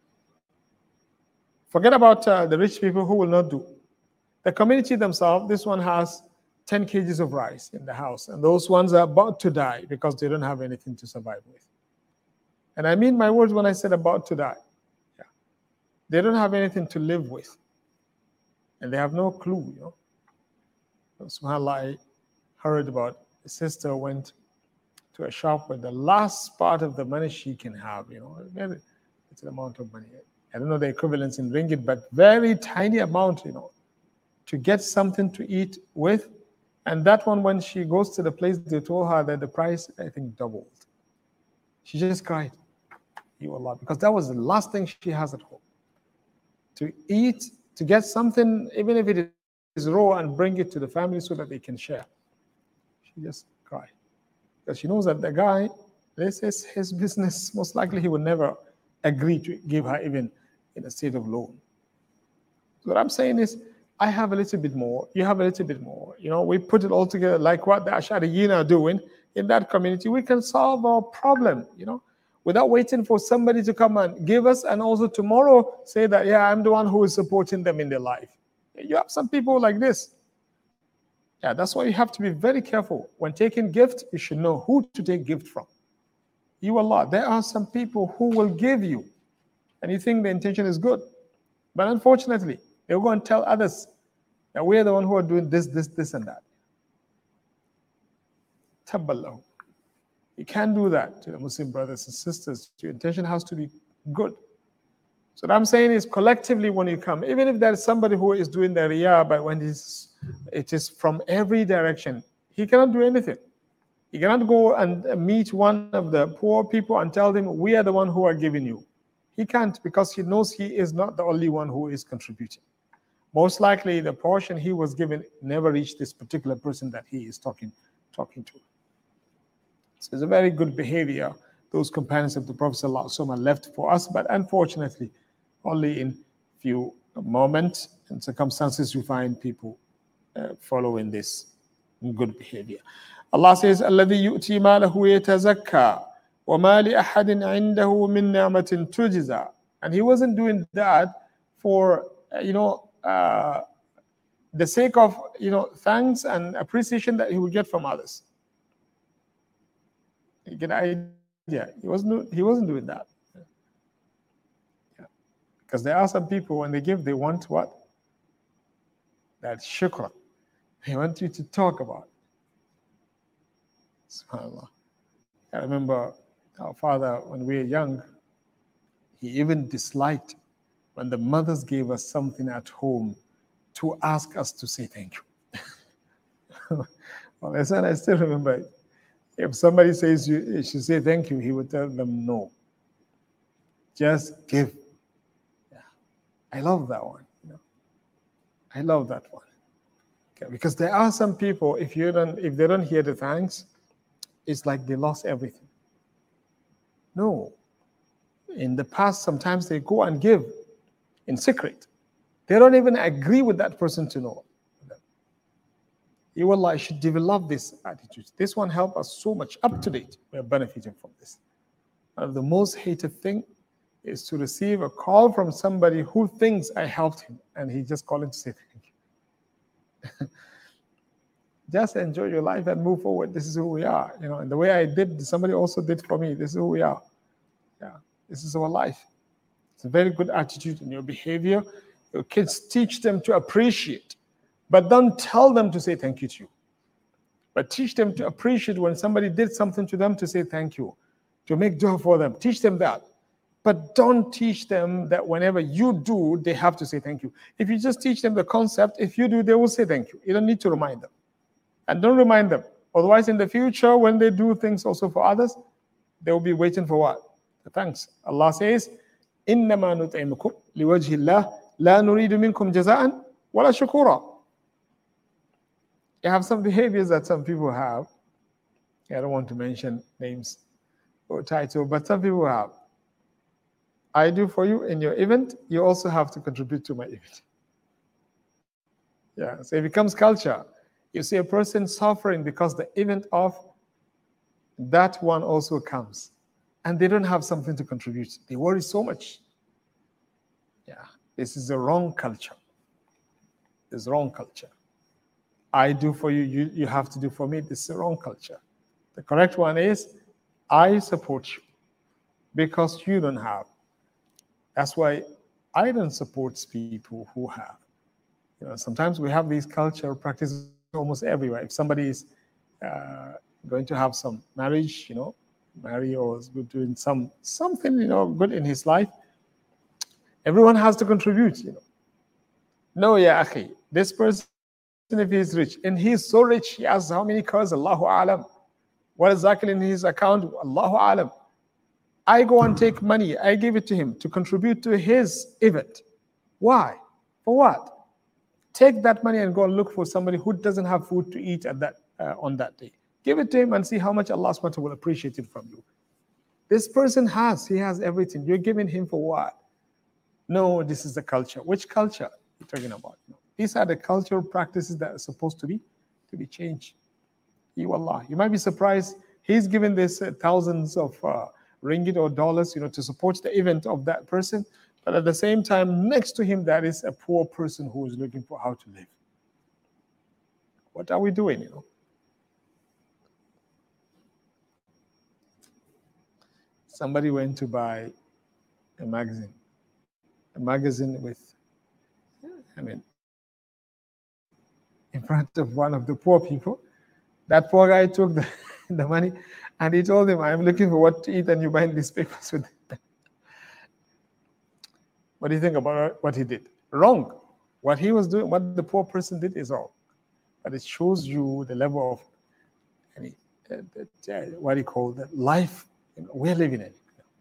Forget about uh, the rich people who will not do. The community themselves, this one has ten kgs of rice in the house, and those ones are about to die because they don't have anything to survive with. And I mean my words when I said about to die. Yeah. They don't have anything to live with. And they have no clue, you know. SubhanAllah, I heard about a sister went to a shop with the last part of the money she can have, you know. Maybe it's an amount of money. I don't know the equivalence in ringgit, but very tiny amount, you know, to get something to eat with. And that one, when she goes to the place, they told her that the price, I think, doubled. She just cried, you Allah, because that was the last thing she has at home. To eat, to get something, even if it is raw, and bring it to the family so that they can share. She just cried. Because she knows that the guy, this is his business, most likely he would never agree to give her even in a state of loan. So what I'm saying is, I have a little bit more, you have a little bit more. You know, we put it all together like what the Ash'ariyin are doing in that community. We can solve our problem, you know, without waiting for somebody to come and give us and also tomorrow say that, yeah, I'm the one who is supporting them in their life. You have some people like this. Yeah, that's why you have to be very careful. When taking gift, you should know who to take gift from. You Allah, there are some people who will give you and you think the intention is good. But unfortunately, they'll go and tell others that we are the one who are doing this, this, this, and that. Tabballahu. You can't do that to the Muslim brothers and sisters. Your intention has to be good. So what I'm saying is, collectively when you come, even if there is somebody who is doing the riyah, but when it's, it is from every direction, he cannot do anything. He cannot go and meet one of the poor people and tell them, we are the one who are giving you. He can't, because he knows he is not the only one who is contributing. Most likely the portion he was given never reached this particular person that he is talking, talking to. So it's a very good behavior those companions of the Prophet ﷺ left for us, but unfortunately, only in few moments and circumstances you find people uh, following this good behavior. Allah says, الَّذِي يُؤْتِي مَالَهُ يَتَزَكَّى وَمَا لِأَحَدٍ عِنْدَهُ مِنْ نِعْمَةٍ تُجْزَى. And he wasn't doing that for, uh, you know, uh, the sake of, you know, thanks and appreciation that he would get from others. You get an idea. He wasn't, he wasn't doing that. Yeah. Because there are some people, when they give, they want what? That shukr. They want you to talk about it. SubhanAllah. I remember our father, when we were young, he even disliked when the mothers gave us something at home to ask us to say thank you. Well, my son, I still remember it. If somebody says you should say thank you, he would tell them no. Just give. Yeah. I love that one. You know? I love that one. Okay. Because there are some people, if you don't, if they don't hear the thanks, it's like they lost everything. No. In the past, sometimes they go and give in secret. They don't even agree with that person to know. You will like should develop this attitude. This one helped us so much up to date. We are benefiting from this. One of the most hated thing is to receive a call from somebody who thinks I helped him, and he just calling to say thank you. Just enjoy your life and move forward. This is who we are, you know. And the way I did, somebody also did for me. This is who we are. Yeah, this is our life. It's a very good attitude in your behavior. Your kids, teach them to appreciate. But don't tell them to say thank you to you. But teach them to appreciate when somebody did something to them, to say thank you, to make dua for them. Teach them that. But don't teach them that whenever you do, they have to say thank you. If you just teach them the concept, if you do, they will say thank you. You don't need to remind them. And don't remind them. Otherwise, in the future, when they do things also for others, they will be waiting for what? The thanks. Allah says, إِنَّمَا نُطْعِمُكُمْ لِوَجْهِ اللَّهِ لَا نُرِيدُ مِنْكُمْ جَزَاءً وَلَا شُكُورًا. You have some behaviors that some people have. I don't want to mention names or title, but some people have. I do for you in your event, you also have to contribute to my event. Yeah, so it becomes culture. You see a person suffering because the event of that one also comes, and they don't have something to contribute. They worry so much. Yeah, this is the wrong culture. This is wrong culture. I do for you, you, you have to do for me. This is the wrong culture. The correct one is, I support you because you don't have. That's why I don't support people who have. You know, sometimes we have these cultural practices almost everywhere. If somebody is uh, going to have some marriage, you know, marry or is doing some something, you know, good in his life, everyone has to contribute, you know. No, yeah, akhi, this person, if he is rich, and he is so rich, he has how many cars? Allahu Alam. What is exactly in his account? Allahu Alam. I go and take money, I give it to him to contribute to his event. Why? For what? Take that money and go and look for somebody who doesn't have food to eat at that uh, on that day. Give it to him and see how much Allah subhanahu wa ta'ala will appreciate it from you. This person has, he has everything. You're giving him for what? No, this is the culture. Which culture you're talking about? No. These are the cultural practices that are supposed to be to be changed. You Allah, you might be surprised. He's given this uh, thousands of uh, ringgit or dollars, you know, to support the event of that person. But at the same time, next to him, there is a poor person who is looking for how to live. What are we doing, you know? Somebody went to buy a magazine, a magazine with, I mean, in front of one of the poor people. That poor guy took the, the money and he told him, I'm looking for what to eat and you buy these papers with it. What do you think about what he did? Wrong. What he was doing, what the poor person did is wrong. But it shows you the level of, I mean, uh, uh, what do you call that, life you know, we're living in.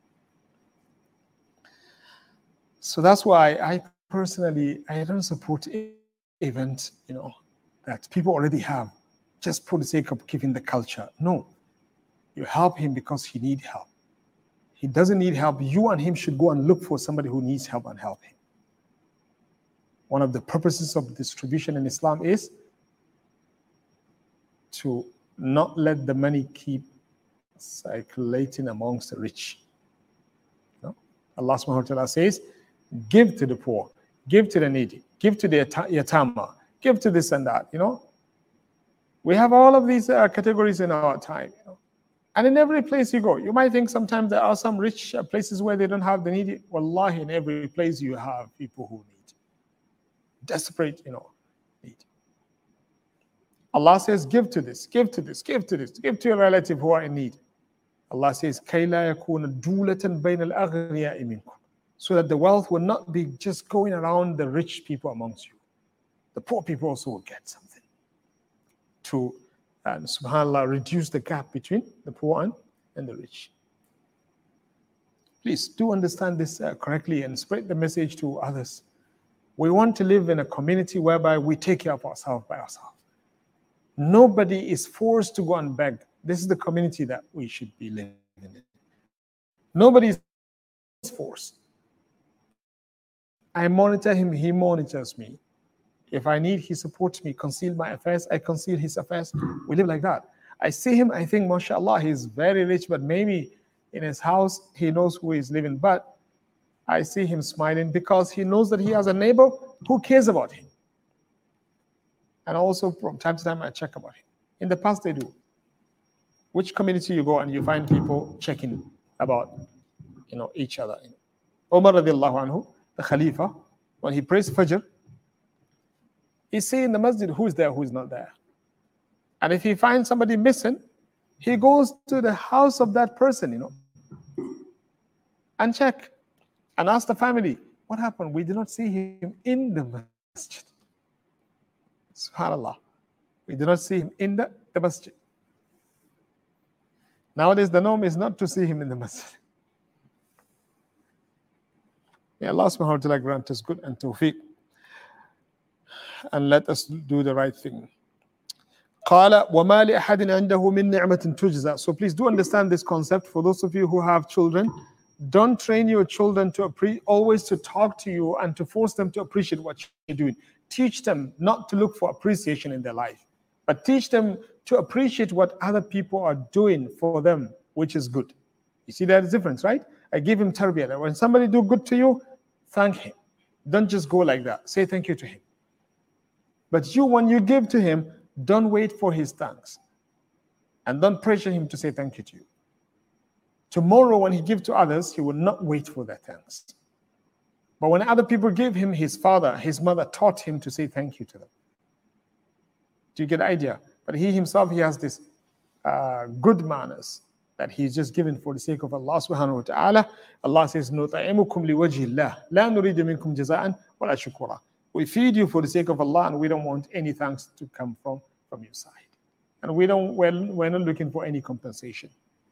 So that's why I personally, I don't support events, you know, that people already have, just for the sake of keeping the culture. No, you help him because he needs help. He doesn't need help. You and him should go and look for somebody who needs help and help him. One of the purposes of distribution in Islam is to not let the money keep circulating amongst the rich. You know? Allah subhanahu wa ta'ala says, give to the poor, give to the needy, give to the yatama, give to this and that, you know. We have all of these uh, categories in our time, you know. And in every place you go, you might think sometimes there are some rich uh, places where they don't have the needy. Wallahi, in every place you have people who need. Desperate, you know, need. Allah says, give to this, give to this, give to this, give to your relative who are in need. Allah says, كَيْ لَا يَكُونَ دُولَةً بَيْنَ الْأَغْنِيَاءِ مِنْكُمْ, so that the wealth will not be just going around the rich people amongst you. The poor people also will get something to, uh, subhanAllah, reduce the gap between the poor and, and the rich. Please do understand this uh, correctly and spread the message to others. We want to live in a community whereby we take care of ourselves by ourselves. Nobody is forced to go and beg. This is the community that we should be living in. Nobody is forced. I monitor him, he monitors me. If I need, he supports me. Conceal my affairs, I conceal his affairs. We live like that. I see him, I think, mashallah, he's very rich, but maybe in his house, he knows who he's living. But I see him smiling because he knows that he has a neighbor who cares about him. And also from time to time, I check about him. In the past, they do. Which community you go and you find people checking about, you know, each other. Umar radiallahu anhu, the Khalifa, when he prays Fajr, he sees in the masjid who's there, who's not there. And if he finds somebody missing, he goes to the house of that person, you know, and check and ask the family, what happened? We did not see him in the masjid. SubhanAllah. We did not see him in the, the masjid. Nowadays, the norm is not to see him in the masjid. May Allah subhanahu wa ta'ala grant us good and tawfiq, and let us do the right thing. قال وما لأحد عنده من نعمة تجزى. So please do understand this concept. For those of you who have children, don't train your children to appre- always to talk to you and to force them to appreciate what you're doing. Teach them not to look for appreciation in their life, but teach them to appreciate what other people are doing for them, which is good. You see that difference, right? I give him tarbiyah. When somebody do good to you, thank him. Don't just go like that. Say thank you to him. But you, when you give to him, don't wait for his thanks. And don't pressure him to say thank you to you. Tomorrow, when he gives to others, he will not wait for their thanks. But when other people give him, his father, his mother taught him to say thank you to them. Do you get the idea? But he himself, he has this uh, good manners that he's just given for the sake of Allah subhanahu wa ta'ala. Allah says, نُطَعِمُكُمْ لِوَجْهِ اللَّهِ لَا نُرِيدُ مِنْكُمْ جَزَاءً وَلَا شُكُورًا. We feed you for the sake of Allah, and we don't want any thanks to come from, from your side. And we don't, we're, we're not looking for any compensation.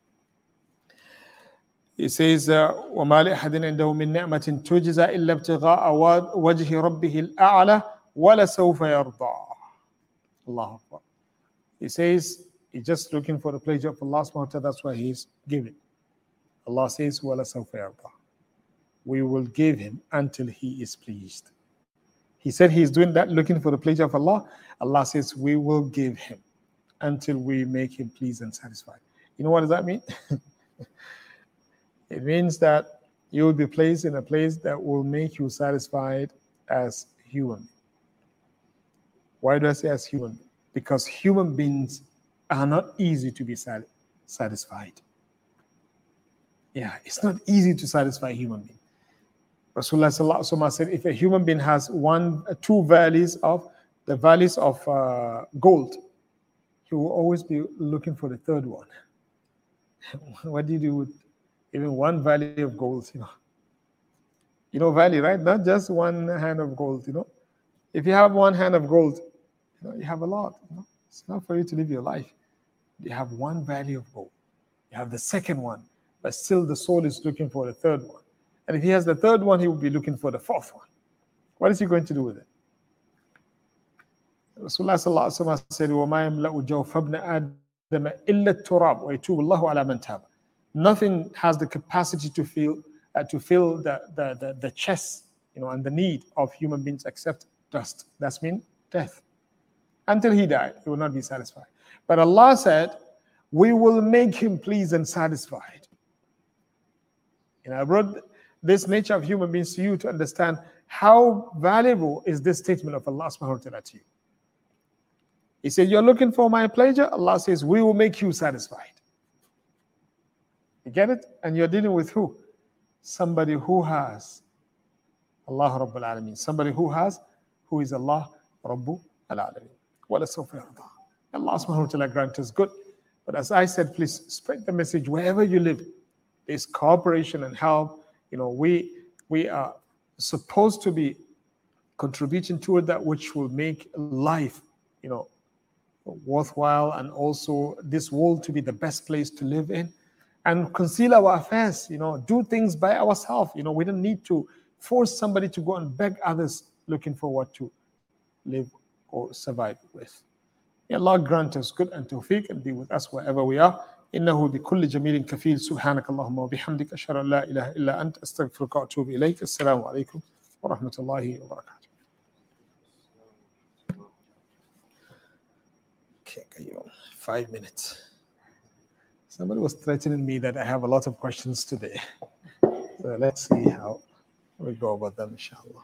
He says, وَمَا لِأَحَدٍ عِنْدَهُ مِنْ نِعْمَةٍ تُجْزَى إِلَّا ابْتِغَاءَ وَجْهِ رَبِّهِ الْأَعْلَى وَلَسَوْفَ يَرْضَى. Allahu Akbar. He says, he's just looking for the pleasure of Allah subhanahu wa ta'ala, that's why he's giving. Allah says, وَلَسَوْفَ يَرْضَى. We will give him until he is pleased. He said he's doing that, looking for the pleasure of Allah. Allah says, we will give him until we make him pleased and satisfied. You know what does that mean? It means that you will be placed in a place that will make you satisfied as human. Why do I say as human? Because human beings are not easy to be satisfied. Yeah, it's not easy to satisfy a human being. Rasulullah sallallahu alaihi wasallam said, if a human being has one, two valleys of the valleys of uh, gold, he will always be looking for the third one. What do you do with even one valley of gold? You know, you know valley, right? Not just one hand of gold. You know, if you have one hand of gold, you know, you have a lot. You know, it's not for you to live your life. You have one valley of gold. You have the second one, but still the soul is looking for the third one. And if he has the third one, he will be looking for the fourth one. What is he going to do with it? Rasulullah sallallahu alaihi wasallam said, وَمَا يَمْلَأُ جَوْفَ ابْنَ آدَمَ إِلَّا التُّرَابُ وَيَتُوبُ اللَّهُ عَلَى مَنْ تَابَ. Nothing has the capacity to fill uh, to fill the, the, the, the chest, you know, and the need of human beings except dust. That's mean death. Until he died, he will not be satisfied. But Allah said, we will make him pleased and satisfied. You know, I brought this nature of human beings to you to understand how valuable is this statement of Allah subhanahu wa ta'ala to you. He said, you're looking for my pleasure? Allah says, we will make you satisfied. You get it? And you're dealing with who? Somebody who has Allah Rabbul Alameen. Somebody who has, who is Allah Rabbul Alameen. وَلَسَوْفَ يَرْضَى. Allah subhanahu wa ta'ala grant us good. But as I said, please spread the message wherever you live. There's cooperation and help. You know, we we are supposed to be contributing toward that which will make life, you know, worthwhile, and also this world to be the best place to live in, and conceal our affairs, you know, do things by ourselves. You know, we don't need to force somebody to go and beg others looking for what to live or survive with. May Allah grant us good and tawfiq and be with us wherever we are. إنه بكل جميل كفيل سبحانك اللهم وبحمدك أشهد أن لا إله إلا أنت أستغفرك وأتوب إليك. السلام عليكم ورحمة الله وبركاته. Okay, five minutes. Somebody was threatening me that I have a lot of questions today. So let's see how we go about them, inshallah.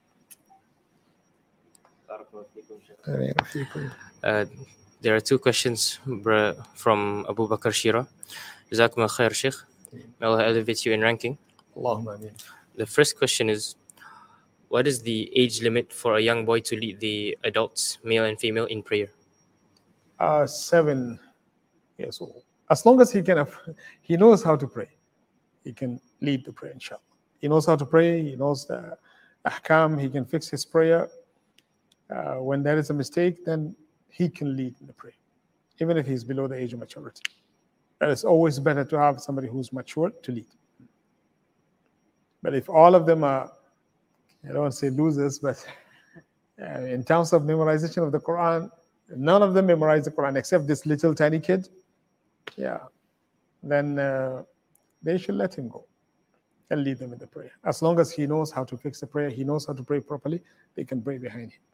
Uh, there are two questions from Abu Bakr Shira. Jazakum khair, Sheikh. May Allah elevate you in ranking. Allahumma ameen. The first question is, what is the age limit for a young boy to lead the adults, male and female, in prayer? Uh, seven years old. As long as he can, he knows how to pray, he can lead the prayer, inshallah. He knows how to pray, he knows the ahkam, he can fix his prayer. Uh, when there is a mistake, then he can lead in the prayer, even if he's below the age of maturity. But it's always better to have somebody who's mature to lead. But if all of them are, I don't want to say losers, but uh, in terms of memorization of the Quran, none of them memorize the Quran except this little tiny kid, yeah, then uh, they should let him go and lead them in the prayer. As long as he knows how to fix the prayer, he knows how to pray properly, they can pray behind him.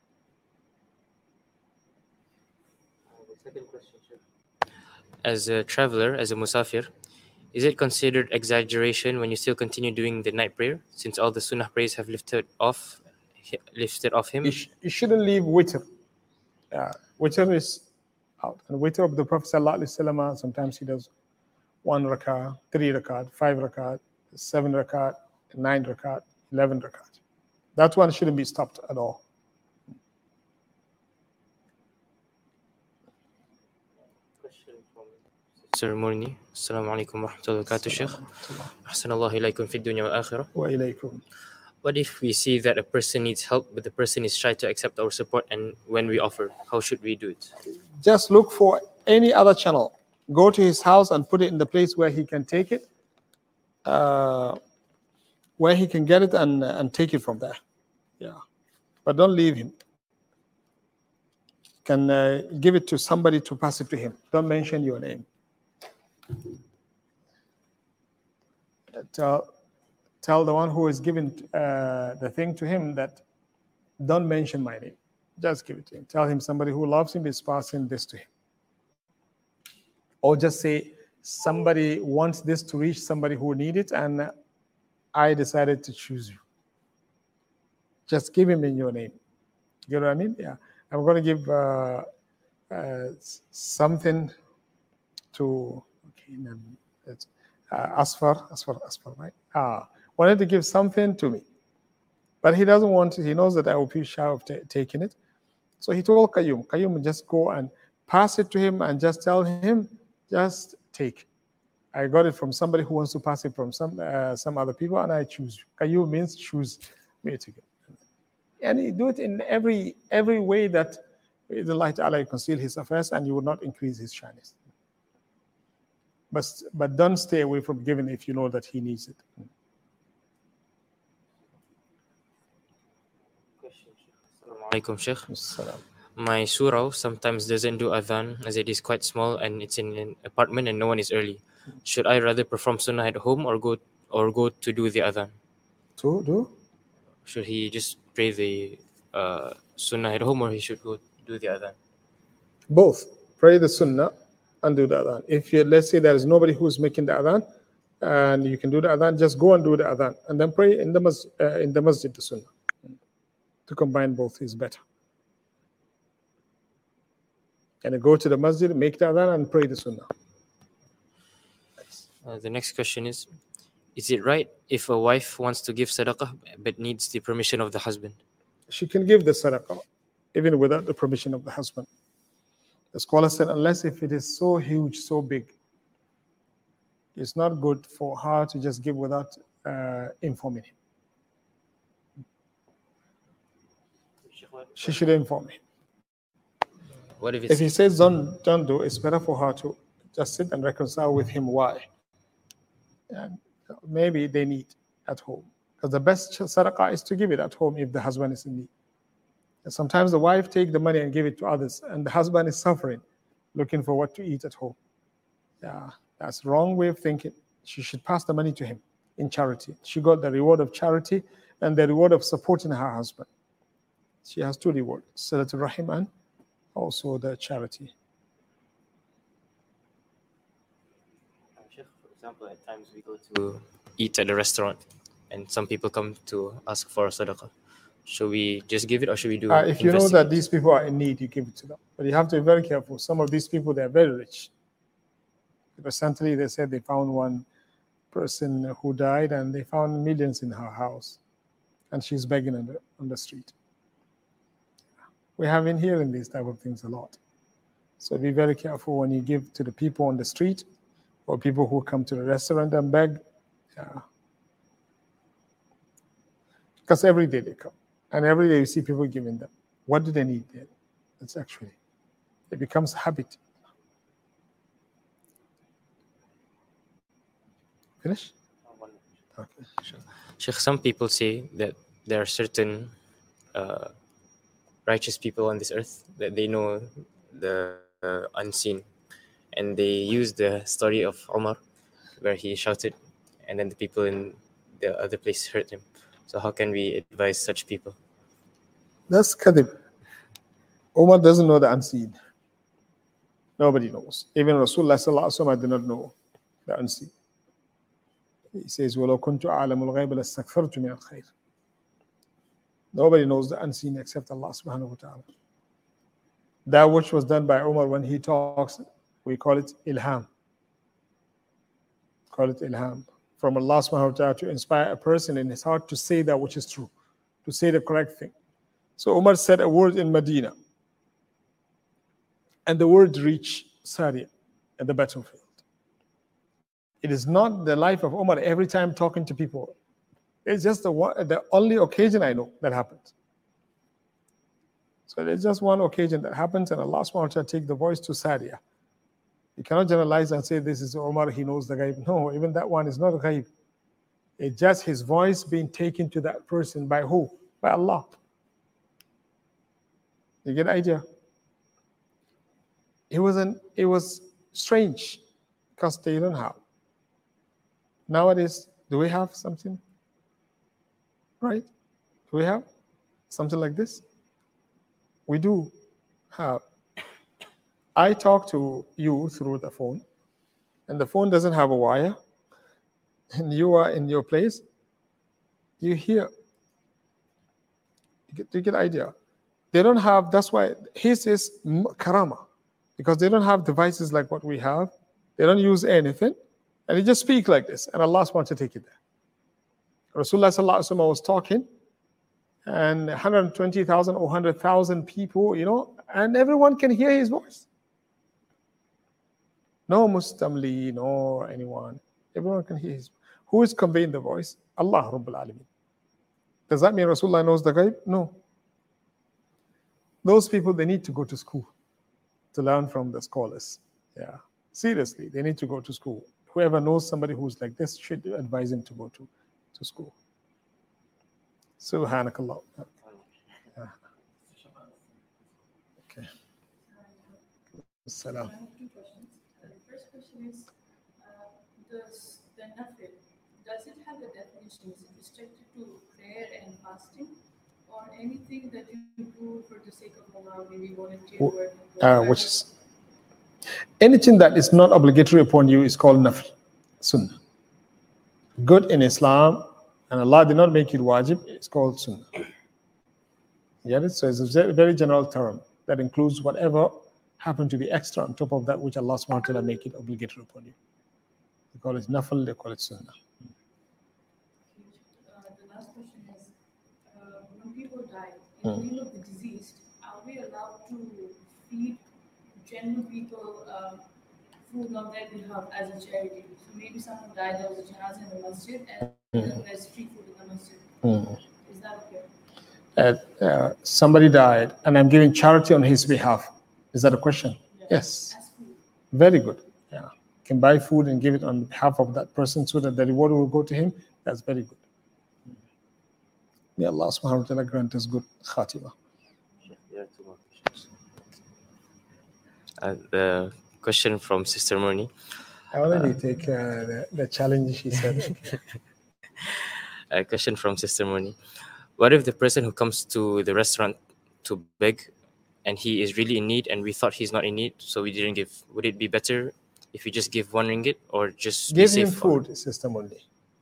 Second question, Sheikh. As a traveler, as a musafir, is it considered exaggeration when you still continue doing the night prayer, since all the sunnah prayers have lifted off, lifted off him? You, sh- you shouldn't leave witr. Uh, witr is out. And witr of the Prophet sallallahu alaihi wasallam, sometimes he does one rakat, three rakat, five rakat, seven rakat, nine rakat, eleven rakat. That one shouldn't be stopped at all. Ceremony. Assalamu alaikum wa rahmatullahi wa barakatuh, Sheikh. Ahsanallahu ilaykum fi dunya wa akhirah. Wa ilaykum. What if we see that a person needs help, but the person is shy to accept our support, and when we offer, how should we do it? Just look for any other channel. Go to his house and put it in the place where he can take it, uh, where he can get it and, and take it from there. Yeah. But don't leave him. Can uh, give it to somebody to pass it to him. Don't mention your name. Tell, tell the one who is giving uh, the thing to him that don't mention my name. Just give it to him. Tell him somebody who loves him is passing this to him. Or just say somebody wants this to reach somebody who needs it, and I decided to choose you. Just give him in your name. You know what I mean? Yeah. I'm going to give uh, uh, something to okay, it's, uh, Asfar, Asfar, Asfar, right? Ah, wanted to give something to me, but he doesn't want to. He knows that I will be shy of t- taking it, so he told Qayyum, Qayyum, just go and pass it to him, and just tell him, just take. I got it from somebody who wants to pass it from some uh, some other people, and I choose. Qayyum means choose me to go. And he do it in every every way that the light Allah conceal his affairs, and you will not increase his shyness. But but don't stay away from giving if you know that he needs it. Assalamu alaikum, Sheikh. My surah sometimes doesn't do adhan as it is quite small and it's in an apartment and no one is early. Should I rather perform sunnah at home or go or go to do the adhan? To do? Should he just pray the uh, sunnah at home, or he should go do the adhan? Both. Pray the sunnah and do the adhan. If you, let's say there is nobody who's making the adhan and you can do the adhan, just go and do the adhan and then pray in the mas- uh, in the masjid the sunnah. To combine both is better. And go to the masjid, make the adhan and pray the sunnah. Uh, the next question is, is it right if a wife wants to give sadaqah but needs the permission of the husband? She can give the sadaqah even without the permission of the husband. The scholar said, unless if it is so huge, so big, it's not good for her to just give without uh, informing him. She should inform him. What if, If it's, he says don't, don't do, it's better for her to just sit and reconcile with him why. And maybe they need at home. Because the best sadaqah is to give it at home if the husband is in need. And sometimes the wife take the money and give it to others, and the husband is suffering, looking for what to eat at home. Yeah, that's the wrong way of thinking. She should pass the money to him in charity. She got the reward of charity and the reward of supporting her husband. She has two rewards, Salatul Rahim and also the charity. For example, at times we go to eat at a restaurant and some people come to ask for a sadaqah. Should we just give it or should we do Uh, if you know that investigate? these people are in need, you give it to them. But you have to be very careful. Some of these people, they're very rich. Recently, they said they found one person who died and they found millions in her house. And she's begging on the, on the street. We have been hearing these type of things a lot. So be very careful when you give to the people on the street or people who come to the restaurant and beg. Yeah. Because every day they come. And every day you see people giving them. What do they need there? It's actually, it becomes a habit. Finish? Okay. Sure. Sheikh, some people say that there are certain uh, righteous people on this earth that they know the uh, unseen, and they use the story of Umar where he shouted and then the people in the other place heard him. So how can we advise such people? That's kadhib. Umar doesn't know the unseen. Nobody knows. Even Rasulullah sallallahu alaihi wasallam did not know the unseen. He says, وَلَوْ كُنْتُ أَعْلَمُ الْغَيْبَ لَاسْتَكْثَرْتُ مِنَ الْخَيْرِ. Nobody knows the unseen except Allah subhanahu wa ta'ala. That which was done by Umar when he talks, we call it ilham. Call it ilham. From Allah subhanahu wa ta'ala to inspire a person in his heart to say that which is true, to say the correct thing. So Umar said a word in Medina, and the word reached Sariya at the battlefield. It is not the life of Umar every time talking to people. It's just the, one, the only occasion I know that happens. So there's just one occasion that happens, and Allah subhanahu wa ta'ala take the voice to Sariya. You cannot generalize and say this is Umar, he knows the ghaib. No, even that one is not ghaib. It's just his voice being taken to that person by who? By Allah. You get the idea? It wasn't, it was strange because they don't have. Nowadays, do we have something? Right? Do we have something like this? We do have. I talk to you through the phone, and the phone doesn't have a wire, and you are in your place, you hear. You get, you get the idea? They don't have, that's why his is karama, because they don't have devices like what we have. They don't use anything, and they just speak like this, and Allah wants to take it there. Rasulullah sallallahu alaihi wasallam was talking, and one hundred twenty thousand or one hundred thousand people, you know, and everyone can hear his voice. No mustamli, no anyone. Everyone can hear his voice. Who is conveying the voice? Allah Rabbul Alameen. Does that mean Rasulullah knows the ghaib? No. Those people, they need to go to school to learn from the scholars. Yeah. Seriously, they need to go to school. Whoever knows somebody who's like this should advise him to go to, to school. Subhanakallah. Yeah. Okay. Salam. I have two questions. Uh, the first question is, uh, does the nafil, does it have a definition? Is it restricted to prayer and fasting, or anything that you do for the sake of Allah, maybe volunteer work? Uh, which is anything that is not obligatory upon you is called nafil, sunnah. Good in Islam, and Allah did not make it wajib, it's called sunnah. You get it? So it's a very general term that includes whatever happened to be extra on top of that which Allah subhanahu wa ta'ala make it obligatory upon you. They call it nafil, they call it sunnah. Uh, the last question is, uh, when people die, in the name of the deceased, are we allowed to feed general people um, food on their behalf as a charity. So maybe someone died, there was a janazah in the masjid, and then there's free food in the masjid. Mm. Is that okay? Uh, uh, somebody died, and I'm giving charity on his behalf. Is that a question? Yeah. Yes. As food. Very good. Yeah. You can buy food and give it on behalf of that person so that the reward will go to him. That's very good. May Allah subhanahu wa ta'ala grant us good khatima. There are two more questions. Uh, the question from Sister Moni. I already uh, take uh, the, the challenge, she said. A question from Sister Moni. What if the person who comes to the restaurant to beg and he is really in need and we thought he's not in need, so we didn't give? Would it be better if you just give one ringgit or just give be him safe food, or... Sister Moni?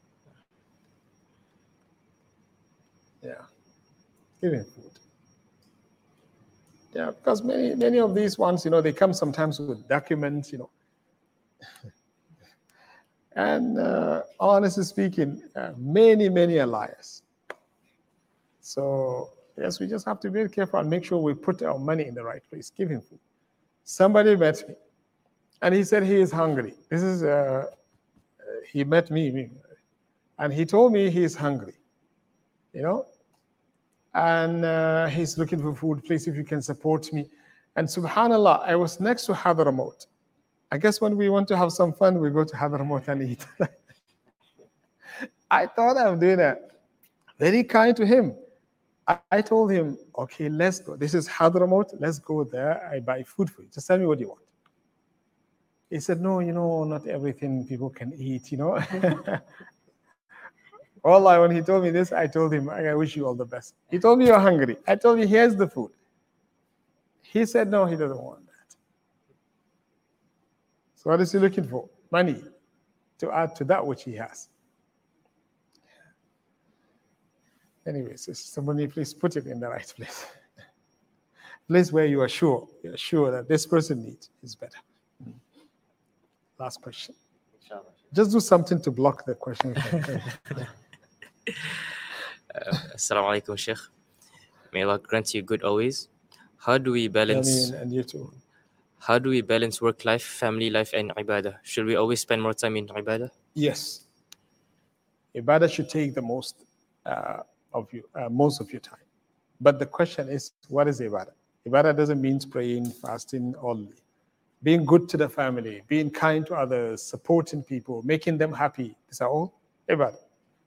Yeah. Give him food. Yeah, because many many of these ones, you know, they come sometimes with documents, you know. And uh, honestly speaking, uh, many, many are liars. So, yes, we just have to be very careful and make sure we put our money in the right place. Give him food. Somebody met me, and he said he is hungry. This is, uh, he met me, me, and he told me he is hungry, you know. And uh, he's looking for food. Please, if you can support me. And subhanAllah, I was next to Hadramaut. I guess when we want to have some fun, we go to Hadramaut and eat. I thought I'm doing that. Very kind to him. I, I told him, okay, let's go. This is Hadramaut. Let's go there. I buy food for you. Just tell me what you want. He said, no, you know, not everything people can eat, you know. Wallah, when he told me this, I told him, I wish you all the best. He told me you're hungry. I told him, here's the food. He said, no, he doesn't want that. So what is he looking for? Money to add to that which he has. Anyways, somebody please put it in the right place. Place where you are sure, you're sure that this person needs is better. Last question. Just do something to block the question. Uh, Assalamu alaikum, Sheikh. May Allah grant you good always. How do we balance? And you too. How do we balance work life, family life, and ibadah? Should we always spend more time in ibadah? Yes. Ibadah should take the most uh, of you, uh, most of your time. But the question is, what is ibadah? Ibadah doesn't mean praying, fasting only. Being good to the family, being kind to others, supporting people, making them happy. These are all ibadah.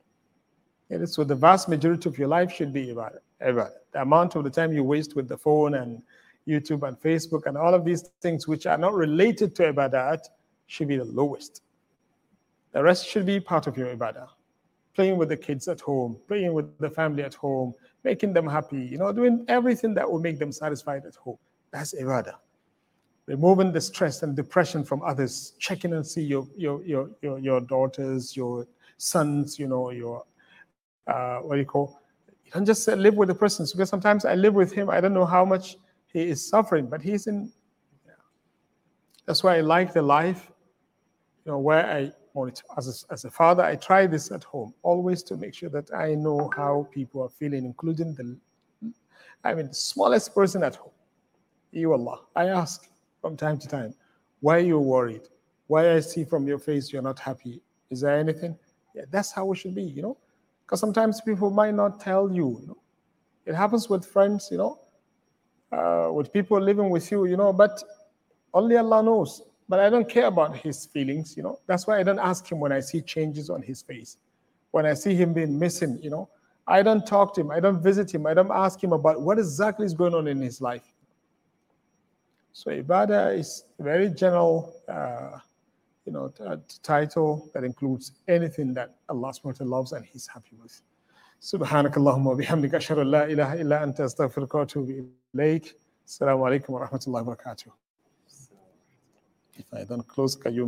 And so the vast majority of your life should be ibadah. ibadah. The amount of the time you waste with the phone and YouTube and Facebook and all of these things which are not related to ibadah should be the lowest. The rest should be part of your ibadah. Playing with the kids at home, playing with the family at home, making them happy, you know, doing everything that will make them satisfied at home. That's ibadah. Removing the stress and depression from others, checking and see your your your your, your daughters, your sons, you know, your uh, what do you call? You don't just live with the person, because sometimes I live with him. I don't know how much he is suffering, but he's in. Yeah. That's why I like the life, you know, where I monitor. As a, as a father, I try this at home, always to make sure that I know how people are feeling, including the, I mean, the smallest person at home. You Allah, I ask from time to time, why are you worried? Why I see from your face you're not happy? Is there anything? Yeah, that's how it should be, you know. Because sometimes people might not tell you, you know. It happens with friends, you know, uh, with people living with you, you know, but only Allah knows. But I don't care about his feelings, you know. That's why I don't ask him when I see changes on his face. When I see him being missing, you know, I don't talk to him. I don't visit him. I don't ask him about what exactly is going on in his life. So ibadah is a very general, uh, you know, t- title that includes anything that Allah subhanahu wa ta'ala loves and he's happy with. Subhanakallahumma wa bihamdika ashhadu an la ilaha illa anta astaghfiruka wa atubu ilayk. Assalamu alaikum wa rahmatullahi wa barakatuh. If I don't close, can you